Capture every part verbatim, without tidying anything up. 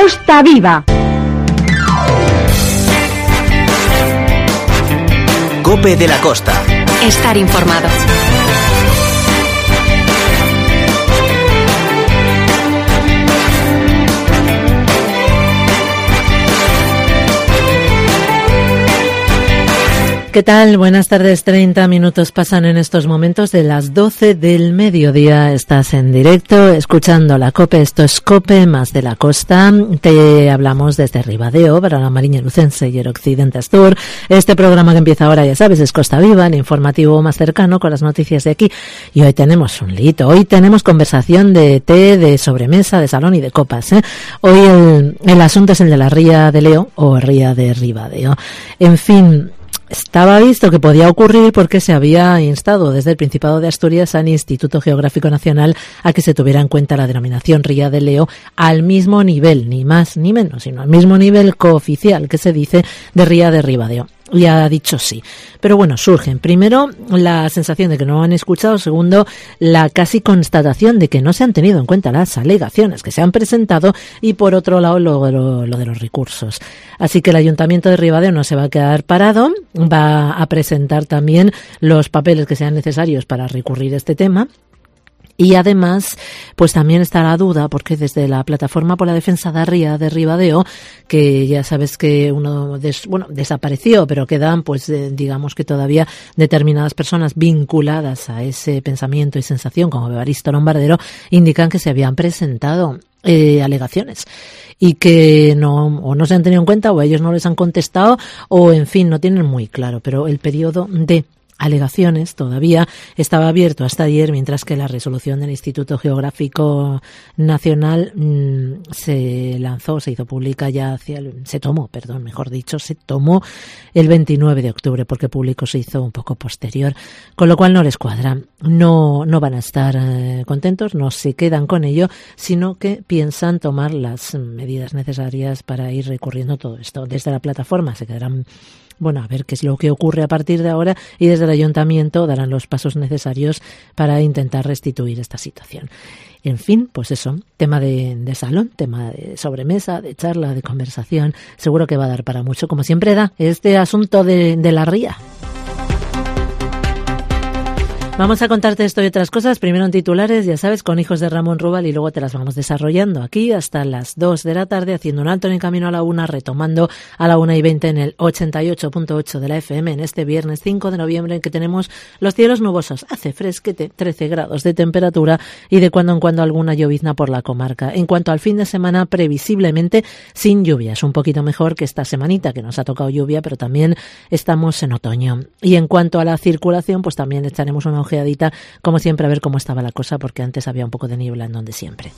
Costa Viva. COPE de la Costa. Estar informado. ¿Qué tal? Buenas tardes. treinta minutos pasan en estos momentos de las doce del mediodía. Estás en directo escuchando la COPE. Esto es COPE más de la Costa. Te hablamos desde Ribadeo para la Mariña Lucense y el Occidente Astur. Este programa que empieza ahora, ya sabes, es Costa Viva, el informativo más cercano con las noticias de aquí. Y hoy tenemos un lito. Hoy tenemos conversación de té, de sobremesa, de salón y de copas, ¿eh? Hoy el, el asunto es el de la Ría de Leo o Ría de Ribadeo. En fin, estaba visto que podía ocurrir porque se había instado desde el Principado de Asturias al Instituto Geográfico Nacional a que se tuviera en cuenta la denominación Ría de Leo al mismo nivel, ni más ni menos, sino al mismo nivel cooficial que se dice de Ría de Ribadeo. Y ha dicho sí. Pero bueno, surgen primero la sensación de que no han escuchado, segundo la casi constatación de que no se han tenido en cuenta las alegaciones que se han presentado y por otro lado lo, lo, lo de los recursos. Así que el Ayuntamiento de Ribadeo no se va a quedar parado, va a presentar también los papeles que sean necesarios para recurrir este tema. Y además, pues también está la duda, porque desde la Plataforma por la Defensa da Ría de Ribadeo, que ya sabes que uno, des, bueno, desapareció, pero quedan, pues, eh, digamos que todavía determinadas personas vinculadas a ese pensamiento y sensación, como Evaristo Lombardero, indican que se habían presentado eh, alegaciones y que no, o no se han tenido en cuenta, o ellos no les han contestado, o en fin, no tienen muy claro, pero el periodo de alegaciones todavía estaba abierto hasta ayer, mientras que la resolución del Instituto Geográfico Nacional mmm, se lanzó, se hizo pública ya hacia el, se tomó, perdón, mejor dicho, se tomó el veintinueve de octubre, porque público se hizo un poco posterior, con lo cual no les cuadra, no, no van a estar eh, contentos, no se quedan con ello, sino que piensan tomar las medidas necesarias para ir recurriendo todo esto. Desde la plataforma se quedarán, bueno, a ver qué es lo que ocurre a partir de ahora, y desde el Ayuntamiento darán los pasos necesarios para intentar restituir esta situación. En fin, pues eso, tema de, de salón, tema de sobremesa, de charla, de conversación, seguro que va a dar para mucho, como siempre da este asunto de, de la Ría. Vamos a contarte esto y otras cosas, primero en titulares, ya sabes, con Hijos de Ramón Rubal, y luego te las vamos desarrollando aquí hasta las dos de la tarde, haciendo un alto en el camino a la una, retomando a la una y veinte en el ochenta y ocho punto ocho de la F M en este viernes cinco de noviembre, en que tenemos los cielos nubosos, hace fresquete, trece grados de temperatura y de cuando en cuando alguna llovizna por la comarca. En cuanto al fin de semana, previsiblemente sin lluvias, un poquito mejor que esta semanita que nos ha tocado lluvia, pero también estamos en otoño. Y en cuanto a la circulación, pues también echaremos una ojeadita, como siempre, a ver cómo estaba la cosa, porque antes había un poco de niebla en donde siempre.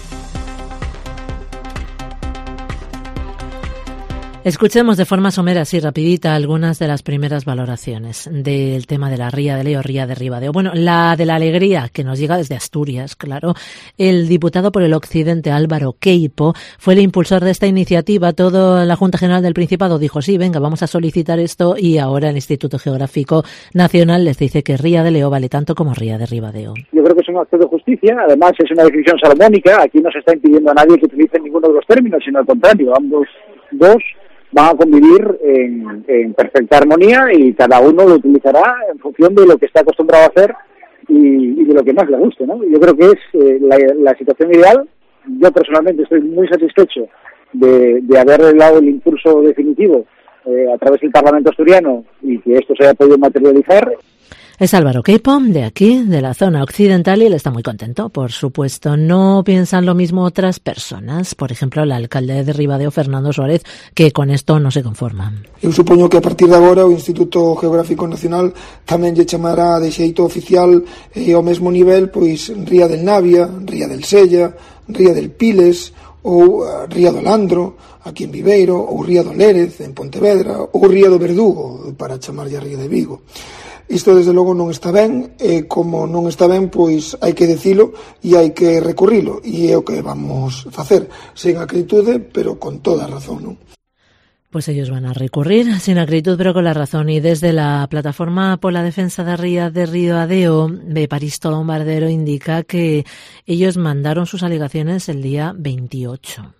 Escuchemos de forma somera, así rapidita, algunas de las primeras valoraciones del tema de la Ría de Leo, Ría de Ribadeo. Bueno, la de la alegría, que nos llega desde Asturias, claro. El diputado por el Occidente, Álvaro Queipo, fue el impulsor de esta iniciativa. Toda la Junta General del Principado dijo, sí, venga, vamos a solicitar esto, y ahora el Instituto Geográfico Nacional les dice que Ría de Leo vale tanto como Ría de Ribadeo. Yo creo que es un acto de justicia, además es una decisión salomónica, aquí no se está impidiendo a nadie que utilice ninguno de los términos, sino al contrario, ambos dos van a convivir en, en perfecta armonía, y cada uno lo utilizará en función de lo que está acostumbrado a hacer y, y de lo que más le guste, ¿no? Yo creo que es eh, la, la situación ideal. Yo personalmente estoy muy satisfecho de, de haber dado el impulso definitivo eh, a través del Parlamento asturiano y que esto se haya podido materializar. Es Álvaro Queipo, de aquí, de la zona occidental, y él está muy contento, por supuesto. No piensan lo mismo otras personas, por ejemplo, el alcalde de Ribadeo, Fernando Suárez, que con esto no se conforma. Eu supoño que a partir de agora o Instituto Geográfico Nacional tamén lle chamará de xeito oficial e ao mesmo nivel, pois, Ría del Navia, Ría del Sella, Ría del Piles, ou Ría do Landro, aquí en Viveiro, ou Ría do Lérez, en Pontevedra, ou Ría do Verdugo, para chamarlle a Ría de Vigo. Isto, desde logo, non está ben, e como non está ben, pois hai que dicilo e hai que recurrilo, e é o que vamos facer, sen acritude, pero con toda razón, non? Pues ellos van a recurrir sin acritud, pero con la razón. Y desde la Plataforma por la Defensa de Ría de Ribadeo, Evaristo Lombardero indica que ellos mandaron sus alegaciones el día veintiocho.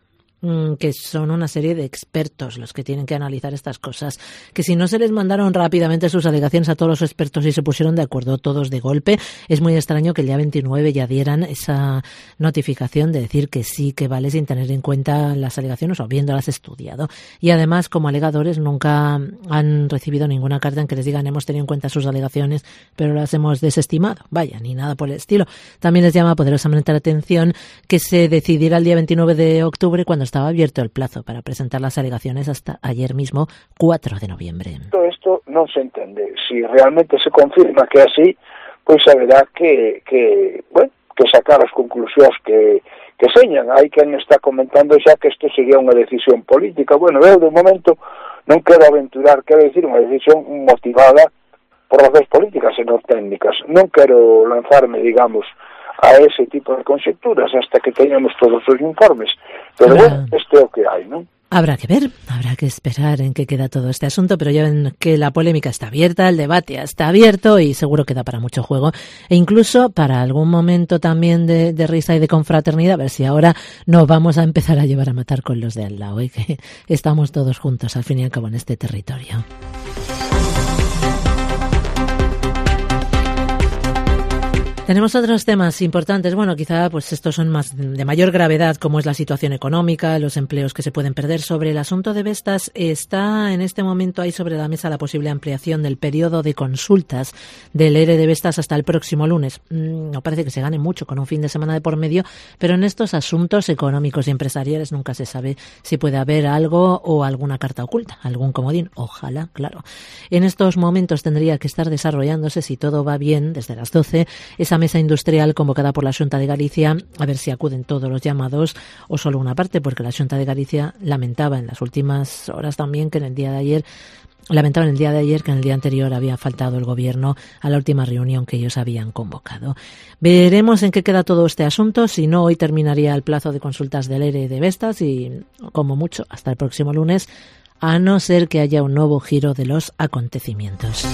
que son una serie de expertos los que tienen que analizar estas cosas, que si no se les mandaron rápidamente sus alegaciones a todos los expertos y se pusieron de acuerdo todos de golpe, es muy extraño que el día veintinueve ya dieran esa notificación de decir que sí, que vale, sin tener en cuenta las alegaciones o habiéndolas estudiado. Y además, como alegadores, nunca han recibido ninguna carta en que les digan hemos tenido en cuenta sus alegaciones, pero las hemos desestimado. Vaya, ni nada por el estilo. También les llama poderosamente la atención que se decidiera el día veintinueve de octubre cuando estaba abierto el plazo para presentar las alegaciones hasta ayer mismo, cuatro de noviembre. Todo esto non se entende. Si realmente se confirma que é así, pois haberá que, que, bueno, que sacar as conclusións que, que señan. Hai quen está comentando xa que isto sería unha decisión política. Bueno, eu de momento non quero aventurar, quero decir, unha decisión motivada por razóns políticas e non técnicas. Non quero lanzarme, digamos, a ese tipo de conxecturas hasta que teñamos todos os informes. Pero bueno, este é o que hai, non? Habrá que ver, habrá que esperar en qué queda todo este asunto, pero ya ven que la polémica está abierta, el debate está abierto y seguro que da para mucho juego e incluso para algún momento también de, de risa y de confraternidad, a ver si ahora nos vamos a empezar a llevar a matar con los de al lado y que estamos todos juntos al fin y al cabo en este territorio. Tenemos otros temas importantes. Bueno, quizá pues estos son más de mayor gravedad, como es la situación económica, los empleos que se pueden perder. Sobre el asunto de Vestas, está en este momento ahí sobre la mesa la posible ampliación del periodo de consultas del E R E de Vestas hasta el próximo lunes. No parece que se gane mucho con un fin de semana de por medio, pero en estos asuntos económicos y empresariales nunca se sabe si puede haber algo o alguna carta oculta, algún comodín. Ojalá, claro. En estos momentos tendría que estar desarrollándose, si todo va bien, desde las doce, esa mesa industrial convocada por la Xunta de Galicia, a ver si acuden todos los llamados o solo una parte, porque la Xunta de Galicia lamentaba en las últimas horas también que en el día de ayer Lamentaba en el día de ayer que en el día anterior había faltado el gobierno a la última reunión que ellos habían convocado. Veremos en qué queda todo este asunto. Si no, hoy terminaría el plazo de consultas del E R E de Vestas y, como mucho, hasta el próximo lunes, a no ser que haya un nuevo giro de los acontecimientos.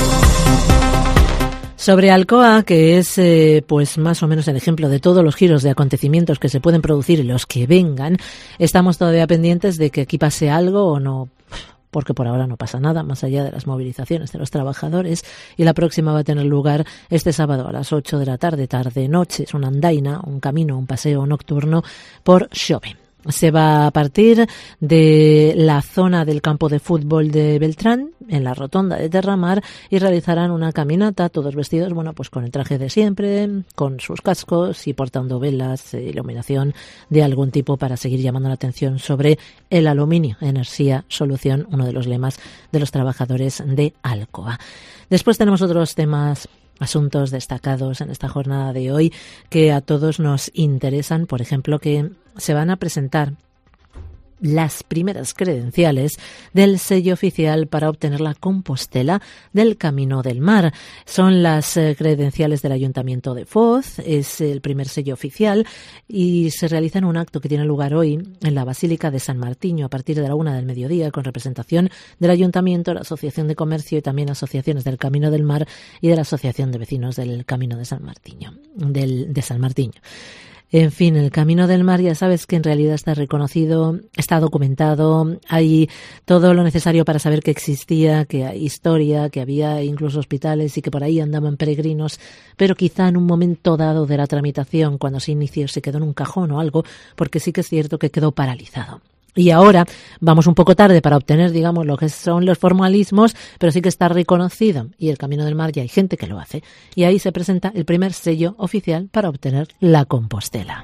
Sobre Alcoa, que es eh, pues más o menos el ejemplo de todos los giros de acontecimientos que se pueden producir y los que vengan, estamos todavía pendientes de que aquí pase algo o no, porque por ahora no pasa nada, más allá de las movilizaciones de los trabajadores, y la próxima va a tener lugar este sábado a las ocho de la tarde, tarde-noche. Es una andaina, un camino, un paseo nocturno por Xove. Se va a partir de la zona del campo de fútbol de Beltrán, en la rotonda de Terramar, y realizarán una caminata, todos vestidos, bueno, pues con el traje de siempre, con sus cascos y portando velas e iluminación de algún tipo para seguir llamando la atención sobre el aluminio, energía, solución, uno de los lemas de los trabajadores de Alcoa. Después tenemos otros temas, asuntos destacados en esta jornada de hoy que a todos nos interesan. Por ejemplo, que se van a presentar las primeras credenciales del sello oficial para obtener la Compostela del Camino del Mar. Son las eh, credenciales del Ayuntamiento de Foz, es el primer sello oficial y se realiza en un acto que tiene lugar hoy en la Basílica de San Martiño a partir de la una del mediodía, con representación del Ayuntamiento, la Asociación de Comercio y también asociaciones del Camino del Mar y de la Asociación de Vecinos del Camino de San Martiño, del, de San Martiño. En fin, el Camino del Mar ya sabes que en realidad está reconocido, está documentado, hay todo lo necesario para saber que existía, que hay historia, que había incluso hospitales y que por ahí andaban peregrinos, pero quizá en un momento dado de la tramitación, cuando se inició, se quedó en un cajón o algo, porque sí que es cierto que quedó paralizado. Y ahora vamos un poco tarde para obtener, digamos, lo que son los formalismos, pero sí que está reconocido. Y el Camino del Mar ya hay gente que lo hace. Y ahí se presenta el primer sello oficial para obtener la Compostela.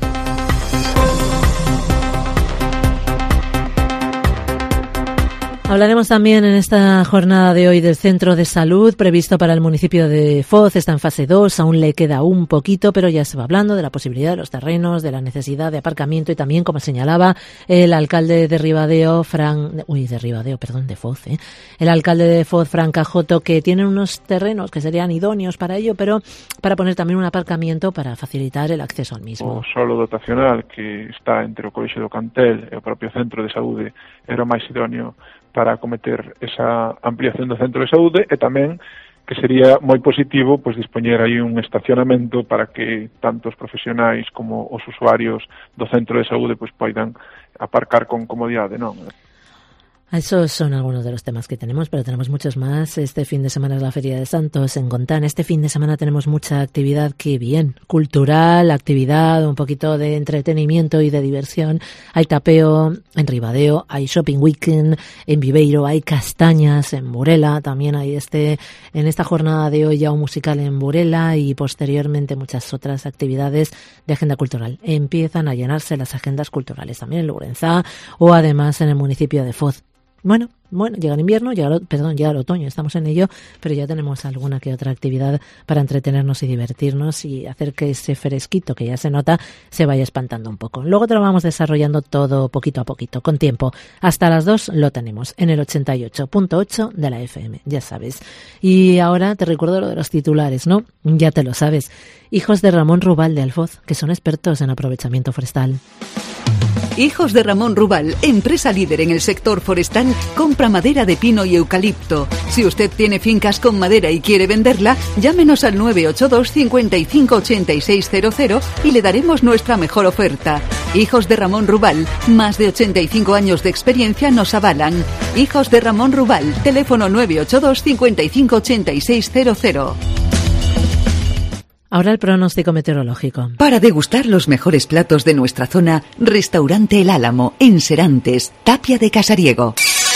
Hablaremos también en esta jornada de hoy del centro de salud previsto para el municipio de Foz. Está en fase dos, aún le queda un poquito, pero ya se va hablando de la posibilidad de los terrenos, de la necesidad de aparcamiento y también, como señalaba el alcalde de Ribadeo, Fran, uy, de Ribadeo, perdón, de Foz, ¿eh? el alcalde de Foz, Fran Cajoto, que tienen unos terrenos que serían idóneos para ello, pero para poner también un aparcamiento para facilitar el acceso al mismo. O solo dotacional que está entre o Colexio do Cantel e o propio centro de saúde era o máis idóneo para acometer esa ampliación do centro de saúde, e tamén que sería moi positivo pois dispoñer aí un estacionamento para que tanto os profesionais como os usuarios do centro de saúde pois poidan aparcar con comodidade, non? Esos son algunos de los temas que tenemos, pero tenemos muchos más. Este fin de semana es la Feria de Santos en Gontán. Este fin de semana tenemos mucha actividad, que bien, cultural, actividad, un poquito de entretenimiento y de diversión. Hay tapeo en Ribadeo, hay shopping weekend en Viveiro, hay castañas en Burela, también hay este, en esta jornada de hoy ya un musical en Burela y posteriormente muchas otras actividades de agenda cultural. Empiezan a llenarse las agendas culturales también en Lurenzá o además en el municipio de Foz. Bueno, bueno, llega el invierno, llega el, perdón, llega el otoño, estamos en ello, pero ya tenemos alguna que otra actividad para entretenernos y divertirnos y hacer que ese fresquito que ya se nota se vaya espantando un poco. Luego te lo vamos desarrollando todo poquito a poquito, con tiempo. Hasta las dos lo tenemos en el ochenta y ocho punto ocho de la F M, ya sabes. Y ahora te recuerdo lo de los titulares, ¿no? Ya te lo sabes. Hijos de Ramón Rubal de Alfoz, que son expertos en aprovechamiento forestal. Hijos de Ramón Rubal, empresa líder en el sector forestal, compra madera de pino y eucalipto. Si usted tiene fincas con madera y quiere venderla, llámenos al nueve ocho dos, cinco cinco, ocho seis cero cero y le daremos nuestra mejor oferta. Hijos de Ramón Rubal, más de ochenta y cinco años de experiencia nos avalan. Hijos de Ramón Rubal, teléfono nueve ocho dos, cinco cinco, ocho seis cero cero. Ahora el pronóstico meteorológico. Para degustar los mejores platos de nuestra zona, Restaurante El Álamo, en Serantes, Tapia de Casariego.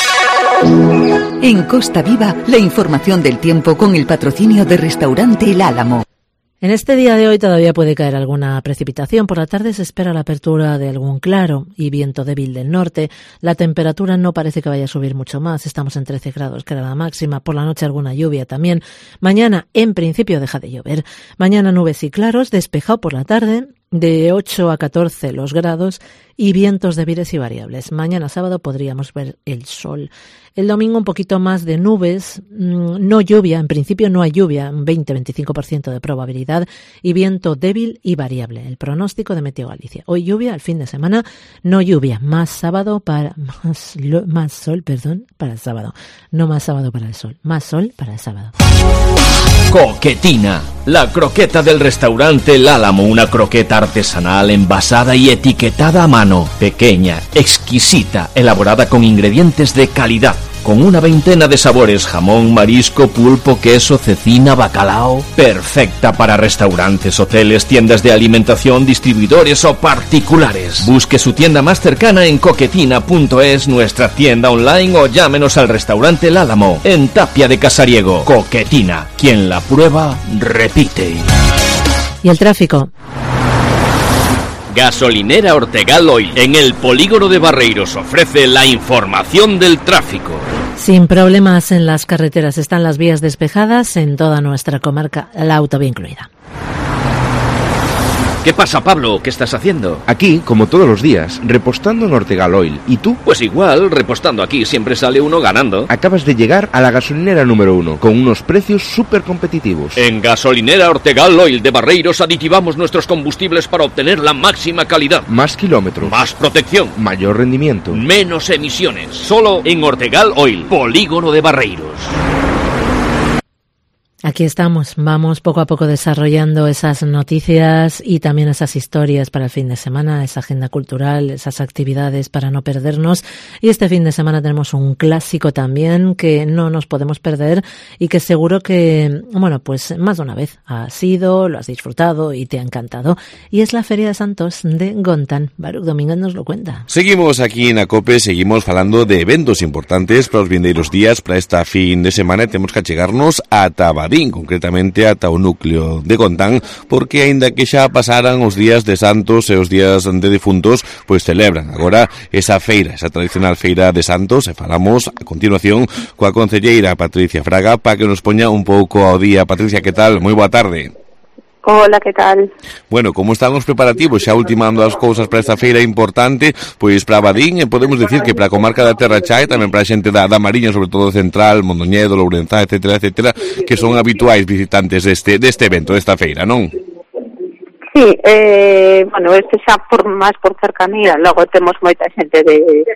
En Costa Viva, la información del tiempo con el patrocinio de Restaurante El Álamo. En este día de hoy todavía puede caer alguna precipitación. Por la tarde se espera la apertura de algún claro y viento débil del norte. La temperatura no parece que vaya a subir mucho más. Estamos en trece grados, que era la máxima. Por la noche alguna lluvia también. Mañana, en principio, deja de llover. Mañana nubes y claros, despejado por la tarde. De ocho a catorce los grados y vientos débiles y variables. Mañana sábado podríamos ver el sol. El domingo un poquito más de nubes, no lluvia, en principio no hay lluvia, un veinte a veinticinco por ciento de probabilidad y viento débil y variable. El pronóstico de Meteo Galicia. Hoy lluvia, el fin de semana no lluvia, más sábado para más, más sol, perdón, para el sábado. No más sábado para el sol, más sol para el sábado. Coquetina, la croqueta del restaurante El Álamo, una croqueta artesanal envasada y etiquetada a mano, pequeña, exquisita, elaborada con ingredientes de calidad, con una veintena de sabores: jamón, marisco, pulpo, queso, cecina, bacalao. Perfecta para restaurantes, hoteles, tiendas de alimentación, distribuidores o particulares. Busque su tienda más cercana en coquetina punto es, nuestra tienda online, o llámenos al restaurante El Álamo, en Tapia de Casariego. Coquetina, quien la prueba, repite. ¿Y el tráfico? Gasolinera Ortegal Oil, en el polígono de Barreiros, ofrece la información del tráfico. Sin problemas en las carreteras, están las vías despejadas en toda nuestra comarca, la autovía incluida. ¿Qué pasa, Pablo? ¿Qué estás haciendo? Aquí, como todos los días, repostando en Ortegal Oil. ¿Y tú? Pues igual, repostando aquí, siempre sale uno ganando. Acabas de llegar a la gasolinera número uno, con unos precios súper competitivos. En Gasolinera Ortegal Oil de Barreiros aditivamos nuestros combustibles para obtener la máxima calidad. Más kilómetros. Más protección. Mayor rendimiento. Menos emisiones. Solo en Ortegal Oil, polígono de Barreiros. Aquí estamos, vamos poco a poco desarrollando esas noticias y también esas historias para el fin de semana, esa agenda cultural, esas actividades para no perdernos. Y este fin de semana tenemos un clásico también que no nos podemos perder y que seguro que, bueno, pues más de una vez has ido, lo has disfrutado y te ha encantado. Y es la Feria de Santos de Gontán. Baruch Domínguez nos lo cuenta. Seguimos aquí en ACOPE, seguimos falando de eventos importantes para os vindeiros días, para esta fin de semana, e temos que achegarnos a Tabadín, concretamente ata o núcleo de Gontán, porque aínda que xa pasaran os días de Santos e os días de difuntos, pois celebran agora esa feira, esa tradicional feira de Santos, e falamos a continuación coa concelleira Patricia Fraga para que nos poña un pouco ao día. Patricia, que tal? Moi boa tarde. Hola, que tal? Bueno, como están os preparativos xa ultimando as cousas para esta feira importante, pois para Abadín, e podemos decir que para a comarca da Terra Cha e tamén para a xente da, da Mariña, sobre todo Central, Mondoñedo, Lourenzá, etcétera, etcétera, que son habituais visitantes deste, deste evento, desta feira, non? Sí, eh, bueno, este xa por máis por cercanía, logo temos moita xente de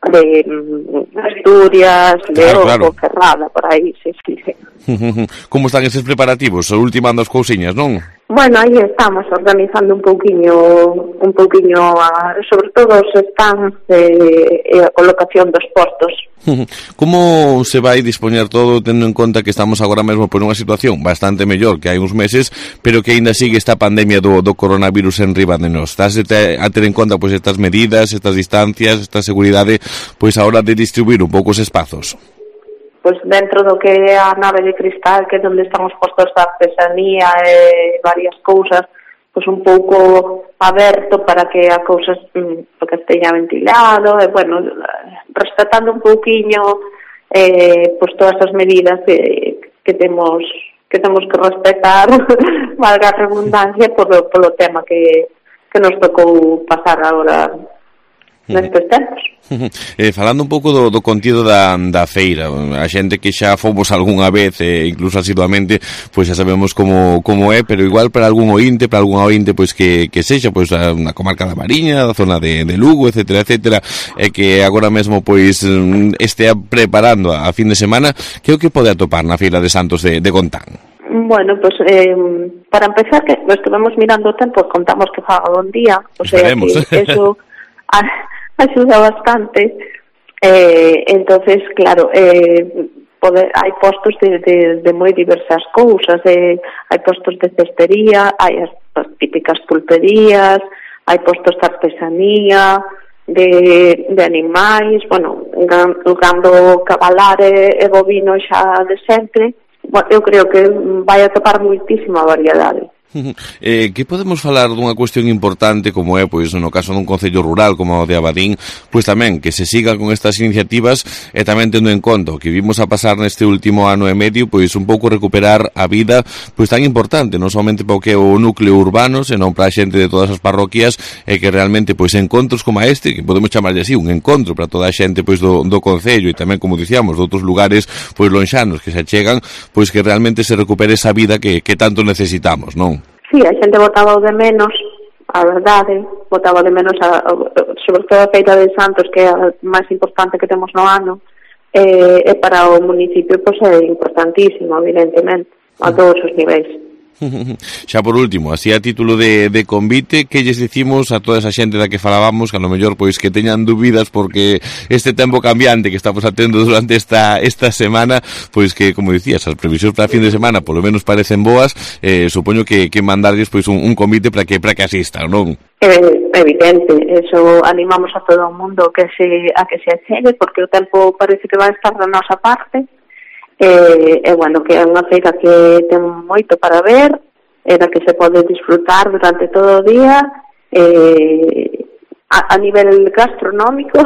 de mm, Asturias, Claro, León, claro. Ponferrada, por aí, sí, sí, sí. Como están eses preparativos? Ultimando as cousiñas, non? Bueno, aí estamos organizando un pouquiño, un pouquiño, a, sobre todo os stands e, e a colocación dos postos. Como se vai dispoñer todo tendo en conta que estamos agora mesmo por unha situación bastante mellor que hai uns meses, pero que aínda sigue esta pandemia do, do coronavirus en riba de nós? Estás a ter en conta pois estas medidas, estas distancias, esta seguridade, pois a hora de distribuir un pouco os espazos? Pois dentro do que é a nave de cristal, que é onde están os postos de artesanía e varias cousas, pois un pouco aberto para que a cousa porque esteña ventilado, e, bueno, respetando un pouquiño eh, pois todas as medidas que, que temos que temos que respetar, valga a redundancia, polo, polo tema que, que nos tocou pasar agora nestes tempos. Eh, falando un pouco do, do contido da, da feira, a xente que xa fomos algunha vez, eh, incluso asiduamente, pois xa sabemos como, como é, pero igual para algún ointe, para algún ointe pois que, que sexa pois na comarca da Mariña, da zona de, de Lugo, etcétera, etcétera, e que agora mesmo pois estea preparando a, a fin de semana, que é o que pode atopar na Feira de Santos de, de Gontán? Bueno, pues eh, para empezar, que estuvemos mirando o tempo, contamos que faga bon día, o sea que eso axuda bastante, eh, entonces claro, eh, poder, hai postos de, de, de moi diversas cousas, eh, hai postos de cestería, hai as, as típicas pulperías, hai postos de artesanía, de, de animais, bueno, gando cabalar e, e bovino xa de sempre. Bueno, eu creo que vai atopar moitísima variedade. Eh, que podemos falar dunha cuestión importante como é, pois, no caso dun concello rural como o de Abadín, pois tamén que se siga con estas iniciativas e tamén tendo en conta o que vimos a pasar neste último ano e medio, pois un pouco recuperar a vida pois tan importante, non somente para o que é o núcleo urbano, senón para a xente de todas as parroquias, e que realmente pois encontros como este, que podemos chamarlle así, un encontro para toda a xente pois do, do concello e tamén, como dicíamos, de outros lugares pois lonxanos que se achegan, pois que realmente se recupere esa vida que, que tanto necesitamos, non? Sí, a xente botaba o de menos, a verdade, botaba de menos a, a, sobre todo a Feira de Santos, que é a máis importante que temos no ano, e, e para o municipio pois é importantísimo, evidentemente, a todos os niveis. Xa por último, así a título de, de convite, que lles dicimos a toda esa xente da que falábamos, que a lo mellor pois que teñan dúbidas porque este tempo cambiante que estamos atendo durante esta esta semana, pois que, como dicías, as previsións para a fin de semana polo menos parecen boas, eh, supoño que, que mandarlles pois un, un convite para que para que asistan, non? Eh, evidente, eso animamos a todo o mundo que se, a que se achegue, porque o tempo parece que vai estar da nosa parte. E, e bueno, que é unha feira que ten moito para ver, e da que se pode disfrutar durante todo o día, e, a, a nivel gastronómico,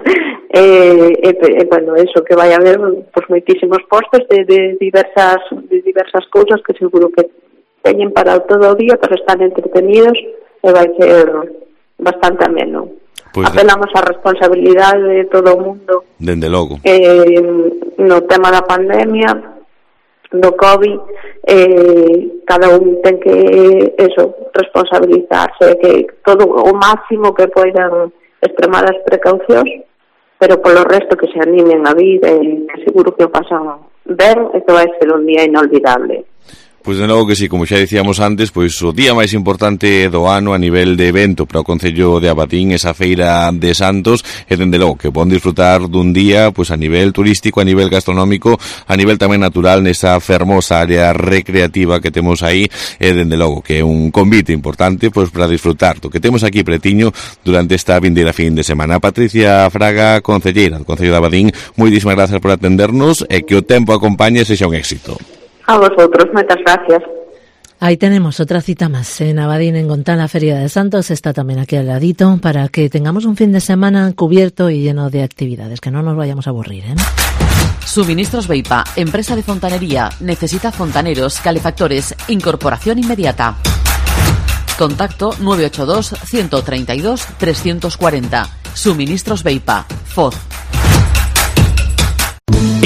e, e, e bueno, eso, que vai haber pues, moitísimos postos de, de diversas de diversas cousas que seguro que teñen para todo o día para estar entretenidos, e vai ser bastante ameno. Pues apelamos á responsabilidade de todo o mundo. Dende logo. Eh, no tema da pandemia, do COVID, eh, cada un ten que, eso, responsabilizarse, que todo o máximo que poidan extremar as precaucións, pero polo resto que se animen a vida e que seguro que o pasan ben e que vai ser un día inolvidable. Pois de novo que sí, como xa dicíamos antes, pois o día máis importante do ano a nivel de evento para o Concello de Abadín, esa Feira de Santos, e dende logo que pon disfrutar dun día pois a nivel turístico, a nivel gastronómico, a nivel tamén natural nesa fermosa área recreativa que temos aí, e dende logo que é un convite importante pois para disfrutar do que temos aquí pretiño durante esta vindeira fin de semana. Patricia Fraga, concelleira do Concello de Abadín, moitísimas gracias por atendernos e que o tempo acompañe e sexa un éxito. A vosotros, muchas gracias. Ahí tenemos otra cita más en Abadín, en Gontán, la Feria de Santos. Está también aquí al ladito para que tengamos un fin de semana cubierto y lleno de actividades, que no nos vayamos a aburrir, ¿eh? Suministros Beipa, empresa de fontanería. Necesita fontaneros, calefactores, incorporación inmediata. Contacto nueve ocho dos, uno tres dos, tres cuatro cero. Suministros Beipa, Foz.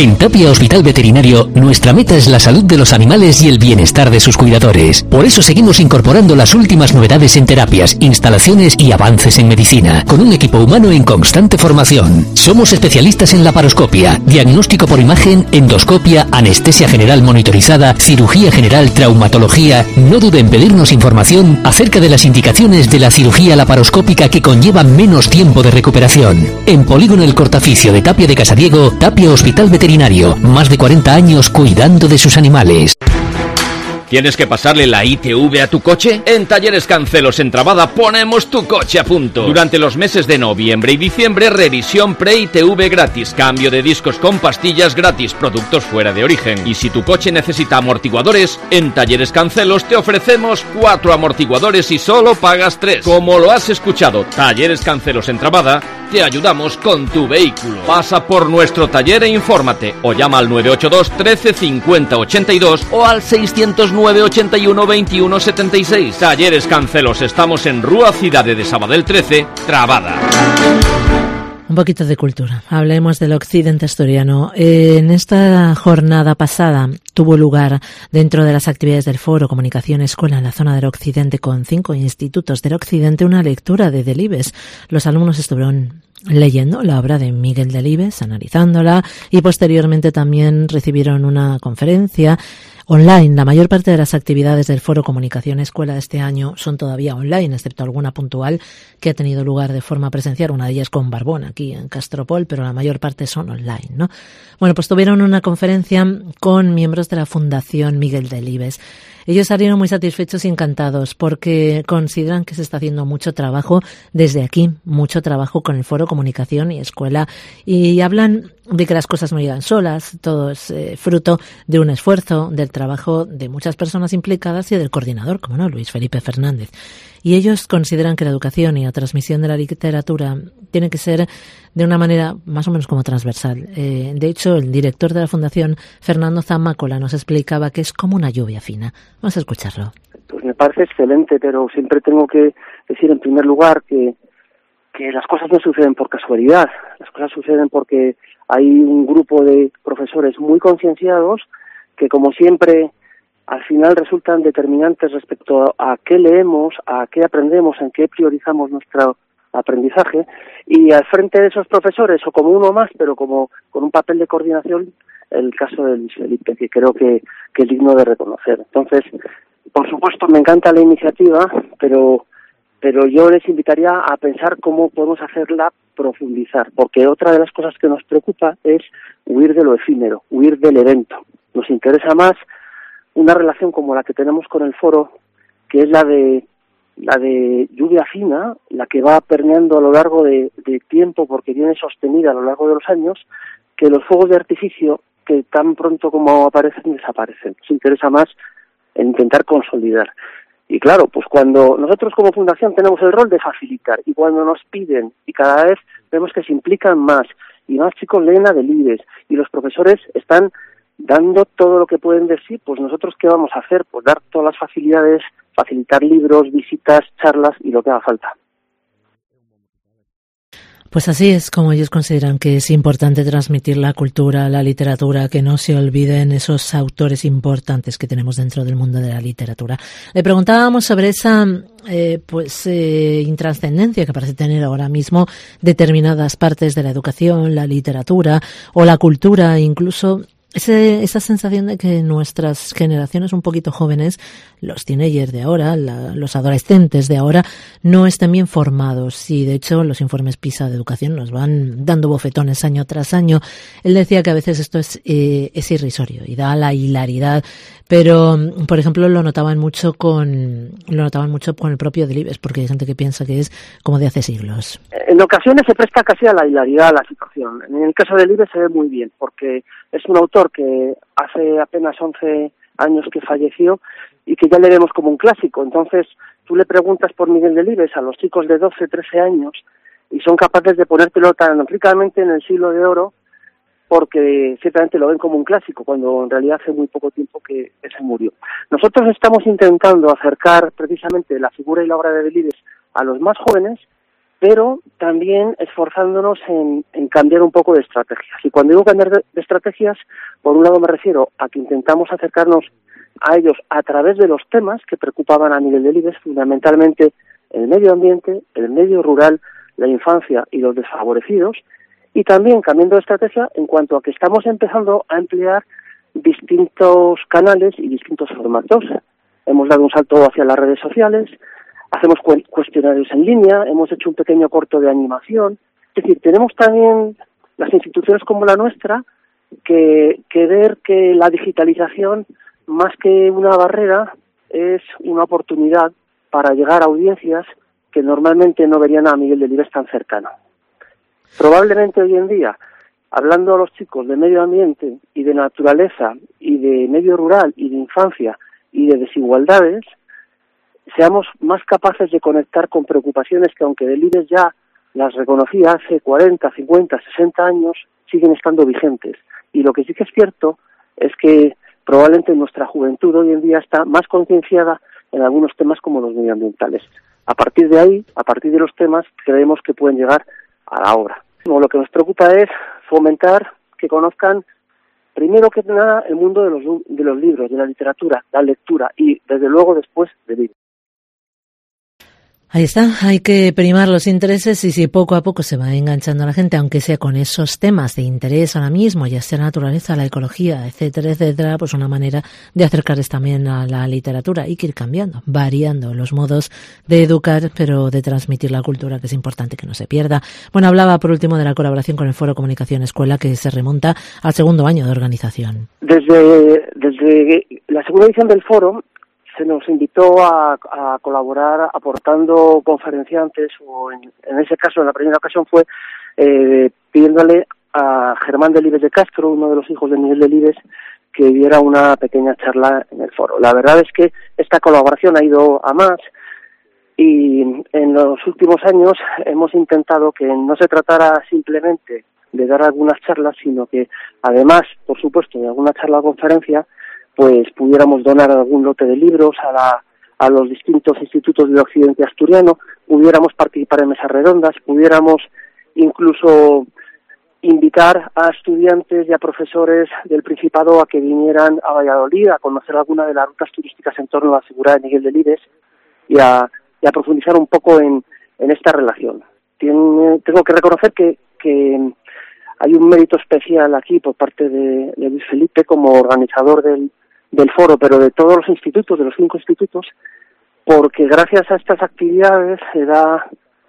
En Tapia Hospital Veterinario, nuestra meta es la salud de los animales y el bienestar de sus cuidadores. Por eso seguimos incorporando las últimas novedades en terapias, instalaciones y avances en medicina, con un equipo humano en constante formación. Somos especialistas en laparoscopia, diagnóstico por imagen, endoscopia, anestesia general monitorizada, cirugía general, traumatología. No dude en pedirnos información acerca de las indicaciones de la cirugía laparoscópica que conlleva menos tiempo de recuperación. En Polígono El Cortaficio de Tapia de Casadiego, Tapia Hospital Veterinario, más de cuarenta años cuidando de sus animales. ¿Tienes que pasarle la I T V a tu coche? En Talleres Cancelos en Trabada ponemos tu coche a punto. Durante los meses de noviembre y diciembre, revisión pre-I T V gratis, cambio de discos con pastillas gratis, productos fuera de origen. Y si tu coche necesita amortiguadores, en Talleres Cancelos te ofrecemos cuatro amortiguadores y solo pagas tres. Como lo has escuchado, Talleres Cancelos en Trabada, te ayudamos con tu vehículo. Pasa por nuestro taller e infórmate, o llama al nueve ocho dos trece cincuenta ochenta y dos o al seiscientos nueve ochenta y uno veintiuno setenta y seis. Talleres Cancelos, estamos en Rúa Cidade de Sabadell trece, Trabada. Un poquito de cultura. Hablemos del occidente asturiano. En esta jornada pasada tuvo lugar, dentro de las actividades del Foro Comunicación Escuela en la zona del occidente, con cinco institutos del occidente, una lectura de Delibes. Los alumnos estuvieron leyendo la obra de Miguel Delibes, analizándola, y posteriormente también recibieron una conferencia online. La mayor parte de las actividades del Foro Comunicación Escuela de este año son todavía online, excepto alguna puntual que ha tenido lugar de forma presencial, una de ellas con Barbón, aquí en Castropol, pero la mayor parte son online, ¿no? Bueno, pues tuvieron una conferencia con miembros de la Fundación Miguel Delibes. Ellos salieron muy satisfechos y encantados porque consideran que se está haciendo mucho trabajo desde aquí, mucho trabajo con el Foro Comunicación y Escuela, y hablan de que las cosas no llegan solas, todo es eh, fruto de un esfuerzo, del trabajo de muchas personas implicadas y del coordinador, como no, Luis Felipe Fernández. Y ellos consideran que la educación y la transmisión de la literatura tiene que ser de una manera más o menos como transversal. Eh, de hecho, el director de la Fundación, Fernando Zamácola, nos explicaba que es como una lluvia fina. Vamos a escucharlo. Pues me parece excelente, pero siempre tengo que decir en primer lugar que, que las cosas no suceden por casualidad. Las cosas suceden porque hay un grupo de profesores muy concienciados que, como siempre, al final resultan determinantes respecto a qué leemos, a qué aprendemos, en qué priorizamos nuestro aprendizaje, y al frente de esos profesores, o como uno más, pero como con un papel de coordinación, el caso de Luis Felipe, que creo que, que es digno de reconocer. Entonces, por supuesto, me encanta la iniciativa, pero pero yo les invitaría a pensar cómo podemos hacerla profundizar, porque otra de las cosas que nos preocupa es huir de lo efímero, huir del evento. Nos interesa más una relación como la que tenemos con el foro, que es la de la de lluvia fina, la que va permeando a lo largo de, de tiempo, porque viene sostenida a lo largo de los años, que los fuegos de artificio, que tan pronto como aparecen, desaparecen. Nos interesa más en intentar consolidar. Y claro, pues cuando nosotros como fundación tenemos el rol de facilitar, y cuando nos piden, y cada vez vemos que se implican más, y más chicos leen a Delibes, y los profesores están dando todo lo que pueden decir, pues nosotros ¿qué vamos a hacer? Pues dar todas las facilidades, facilitar libros, visitas, charlas y lo que haga falta. Pues así es como ellos consideran que es importante transmitir la cultura, la literatura, que no se olviden esos autores importantes que tenemos dentro del mundo de la literatura. Le preguntábamos sobre esa eh, pues eh, intrascendencia que parece tener ahora mismo determinadas partes de la educación, la literatura o la cultura, incluso Ese, esa sensación de que nuestras generaciones un poquito jóvenes, los teenagers de ahora, la, los adolescentes de ahora, no estén bien formados, y de hecho los informes PISA de educación nos van dando bofetones año tras año. Él decía que a veces esto es, eh, es irrisorio y da la hilaridad, pero por ejemplo lo notaban mucho con lo notaban mucho con el propio Delibes, porque hay gente que piensa que es como de hace siglos. En ocasiones se presta casi a la hilaridad a la situación. En el caso de Delibes se ve muy bien, porque es un autor que hace apenas once años que falleció y que ya le vemos como un clásico. Entonces, tú le preguntas por Miguel Delibes a los chicos de doce, trece años y son capaces de ponértelo tan ricamente en el siglo de oro, porque ciertamente lo ven como un clásico, cuando en realidad hace muy poco tiempo que, que se murió. Nosotros estamos intentando acercar precisamente la figura y la obra de Delibes a los más jóvenes, pero también esforzándonos en, en cambiar un poco de estrategias. Y cuando digo cambiar de, de estrategias, por un lado me refiero a que intentamos acercarnos a ellos a través de los temas que preocupaban a nivel del IBEX, fundamentalmente el medio ambiente, el medio rural, la infancia y los desfavorecidos, y también cambiando de estrategia en cuanto a que estamos empezando a emplear distintos canales y distintos formatos. Hemos dado un salto hacia las redes sociales, hacemos cu- cuestionarios en línea, hemos hecho un pequeño corto de animación. Es decir, tenemos también las instituciones como la nuestra que, que ver que la digitalización, más que una barrera, es una oportunidad para llegar a audiencias que normalmente no verían a Miguel Delibes tan cercano. Probablemente hoy en día, hablando a los chicos de medio ambiente y de naturaleza y de medio rural y de infancia y de desigualdades, seamos más capaces de conectar con preocupaciones que, aunque Delibes ya las reconocía hace cuarenta, cincuenta, sesenta años, siguen estando vigentes. Y lo que sí que es cierto es que probablemente nuestra juventud hoy en día está más concienciada en algunos temas como los medioambientales. A partir de ahí, a partir de los temas, creemos que pueden llegar a la obra. Bueno, lo que nos preocupa es fomentar que conozcan, primero que nada, el mundo de los, de los libros, de la literatura, la lectura y, desde luego, después de libros. Ahí está, hay que primar los intereses y si poco a poco se va enganchando a la gente, aunque sea con esos temas de interés ahora mismo, ya sea la naturaleza, la ecología, etcétera, etcétera, pues una manera de acercarles también a la literatura y que ir cambiando, variando los modos de educar, pero de transmitir la cultura, que es importante que no se pierda. Bueno, hablaba por último de la colaboración con el Foro Comunicación Escuela, que se remonta al segundo año de organización. Desde, desde la segunda edición del foro, se nos invitó a, a colaborar aportando conferenciantes, o en, en ese caso, en la primera ocasión fue eh, pidiéndole a Germán Delibes de Castro, uno de los hijos de Miguel Delibes, que diera una pequeña charla en el foro. La verdad es que esta colaboración ha ido a más y en los últimos años hemos intentado que no se tratara simplemente de dar algunas charlas, sino que además, por supuesto, de alguna charla o conferencia, pues pudiéramos donar algún lote de libros a, la, a los distintos institutos del occidente asturiano, pudiéramos participar en mesas redondas, pudiéramos incluso invitar a estudiantes y a profesores del Principado a que vinieran a Valladolid a conocer alguna de las rutas turísticas en torno a la figura de Miguel Delibes y a, y a profundizar un poco en, en esta relación. Tiene, tengo que reconocer que, que hay un mérito especial aquí por parte de, de Luis Felipe como organizador del del foro, pero de todos los institutos, de los cinco institutos, porque gracias a estas actividades se da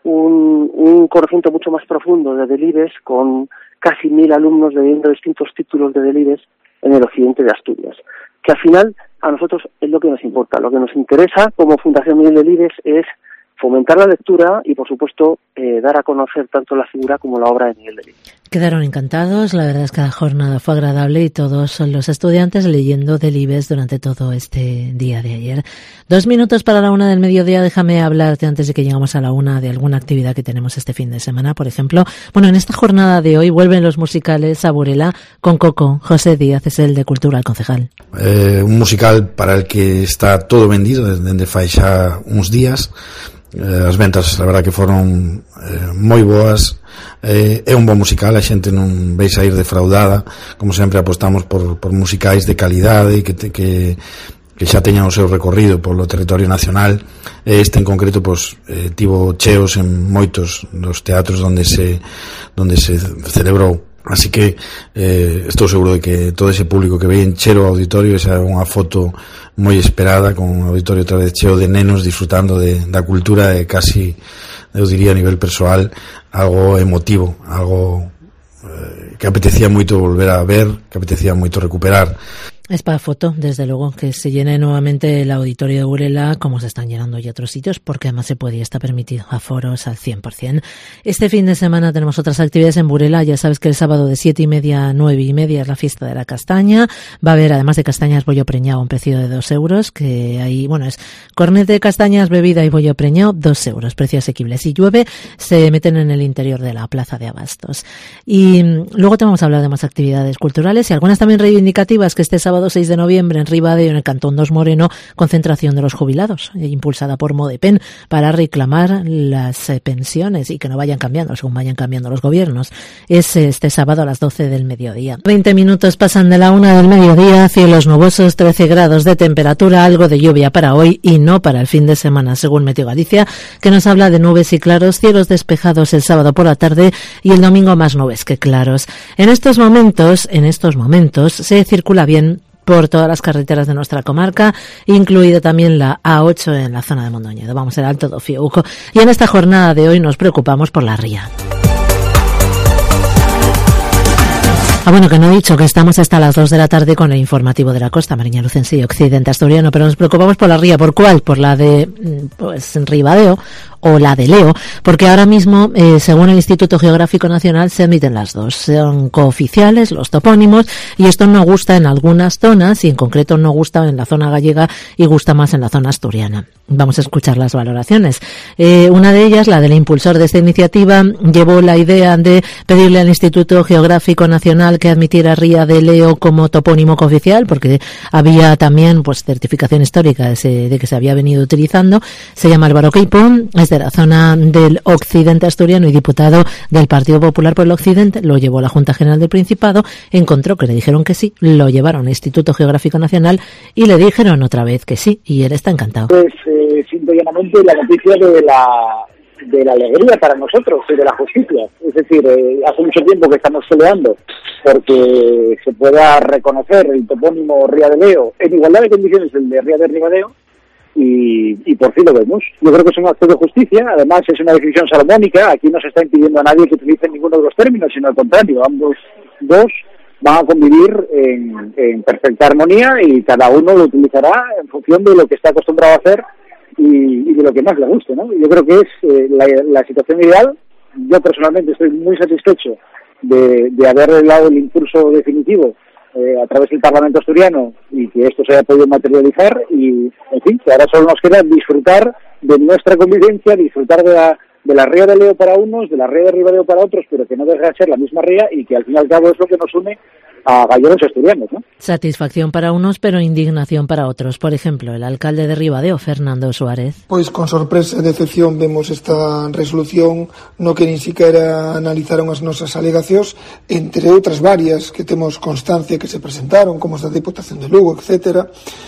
un, un conocimiento mucho más profundo de Delibes, con casi mil alumnos leyendo distintos títulos de Delibes en el occidente de Asturias, que al final a nosotros es lo que nos importa. Lo que nos interesa como Fundación Miguel Delibes es fomentar la lectura y, por supuesto, eh, dar a conocer tanto la figura como la obra de Miguel Delibes. Quedaron encantados, la verdad es que la jornada fue agradable y todos son los estudiantes leyendo Delibes durante todo este día de ayer. Dos minutos para la una del mediodía, déjame hablarte antes de que llegamos a la una de alguna actividad que tenemos este fin de semana, por ejemplo. Bueno, en esta jornada de hoy vuelven los musicales a Burela con Coco. José Díaz es el de Cultura, el concejal. Eh, un musical para el que está todo vendido desde fai xa uns días. Eh, as ventas, la verdad, que foron eh, moi boas. Eh, é un bon musical, a xente non vai sair defraudada. Como sempre, apostamos por, por musicais de calidade e que, te, que, que xa teñan o seu recorrido polo territorio nacional. Este en concreto, pois, eh, tivo cheos en moitos dos teatros onde se, onde se celebrou. Así que eh, estou seguro de que todo ese público que ve encher o auditorio, esa é unha foto moi esperada, con un auditorio outra vez cheo de nenos disfrutando de, da cultura, e casi, eu diría a nivel persoal, algo emotivo, algo eh, que apetecía moito volver a ver, que apetecía moito recuperar. Es para foto, desde luego, que se llene nuevamente el auditorio de Burela, como se están llenando ya otros sitios, porque además se puede y está permitido aforos al cien por ciento. Este fin de semana tenemos otras actividades en Burela. Ya sabes que el sábado de siete y media a nueve y media es la fiesta de la castaña. Va a haber, además de castañas, bollo preñado a un precio de dos euros, que ahí, bueno, es cornet de castañas, bebida y bollo preñado, dos euros, precio asequible. Si llueve, se meten en el interior de la plaza de abastos. Y luego te vamos a hablar de más actividades culturales y algunas también reivindicativas que este sábado sábado seis de noviembre en Ribadeo, en el Cantón dos Moreno, concentración de los jubilados, impulsada por Modepen, para reclamar las eh, pensiones y que no vayan cambiando según vayan cambiando los gobiernos. Es este sábado a las doce del mediodía. veinte minutos pasan de la una del mediodía, cielos nubosos, trece grados de temperatura, algo de lluvia para hoy y no para el fin de semana, según Meteo Galicia, que nos habla de nubes y claros, cielos despejados el sábado por la tarde y el domingo más nubes que claros. En estos momentos, en estos momentos, se circula bien por todas las carreteras de nuestra comarca, incluida también la A ocho en la zona de Mondoñedo. Vamos al Alto do Fiuco. Y en esta jornada de hoy nos preocupamos por la ría. Ah, bueno, que no he dicho que estamos hasta las dos de la tarde con el informativo de la costa, Mariña Lucensi, Occidente Asturiano, pero nos preocupamos por la ría. ¿Por cuál? Por la de, pues, Ribadeo o la de Leo, porque ahora mismo, eh, según el Instituto Geográfico Nacional, se admiten las dos. Son cooficiales los topónimos y esto no gusta en algunas zonas y en concreto no gusta en la zona gallega y gusta más en la zona asturiana. Vamos a escuchar las valoraciones. Eh, una de ellas, la del impulsor de esta iniciativa, llevó la idea de pedirle al Instituto Geográfico Nacional que admitiera Ría de Leo como topónimo cooficial, porque había también pues certificación histórica de, ese, de que se había venido utilizando. Se llama Álvaro Queipo, es de la zona del Occidente Asturiano y diputado del Partido Popular por el Occidente. Lo llevó a la Junta General del Principado, encontró que le dijeron que sí, lo llevaron al Instituto Geográfico Nacional y le dijeron otra vez que sí, y él está encantado. Pues eh, simple y llanamente la noticia de la de la alegría para nosotros y de la justicia. Es decir, eh, hace mucho tiempo que estamos peleando porque se pueda reconocer el topónimo Ría de Leo en igualdad de condiciones el de Ría de Ribadeo y, y por fin lo vemos. Yo creo que es un acto de justicia, además es una decisión salomónica, aquí no se está impidiendo a nadie que utilice ninguno de los términos, sino al contrario, ambos dos van a convivir en, en perfecta armonía y cada uno lo utilizará en función de lo que está acostumbrado a hacer y, y de lo que más le guste, ¿no? Yo creo que es eh, la, la situación ideal. Yo personalmente estoy muy satisfecho de, de haber dado el impulso definitivo eh, a través del Parlamento asturiano y que esto se haya podido materializar y, en fin, que ahora solo nos queda disfrutar de nuestra convivencia, disfrutar de la, de la Ría de Leo para unos, de la Ría de Ribadeo para otros, pero que no deja de ser la misma ría y que al fin y al cabo es lo que nos une a gallegos y asturianos, ¿no? Satisfacción para unos, pero indignación para otros. Por ejemplo, el alcalde de Ribadeo, Fernando Suárez. Pois con sorpresa e decepción vemos esta resolución no que nin siquiera analizaron as nosas alegacións, entre outras varias que temos constancia que se presentaron, como as da Diputación de Lugo, etcétera.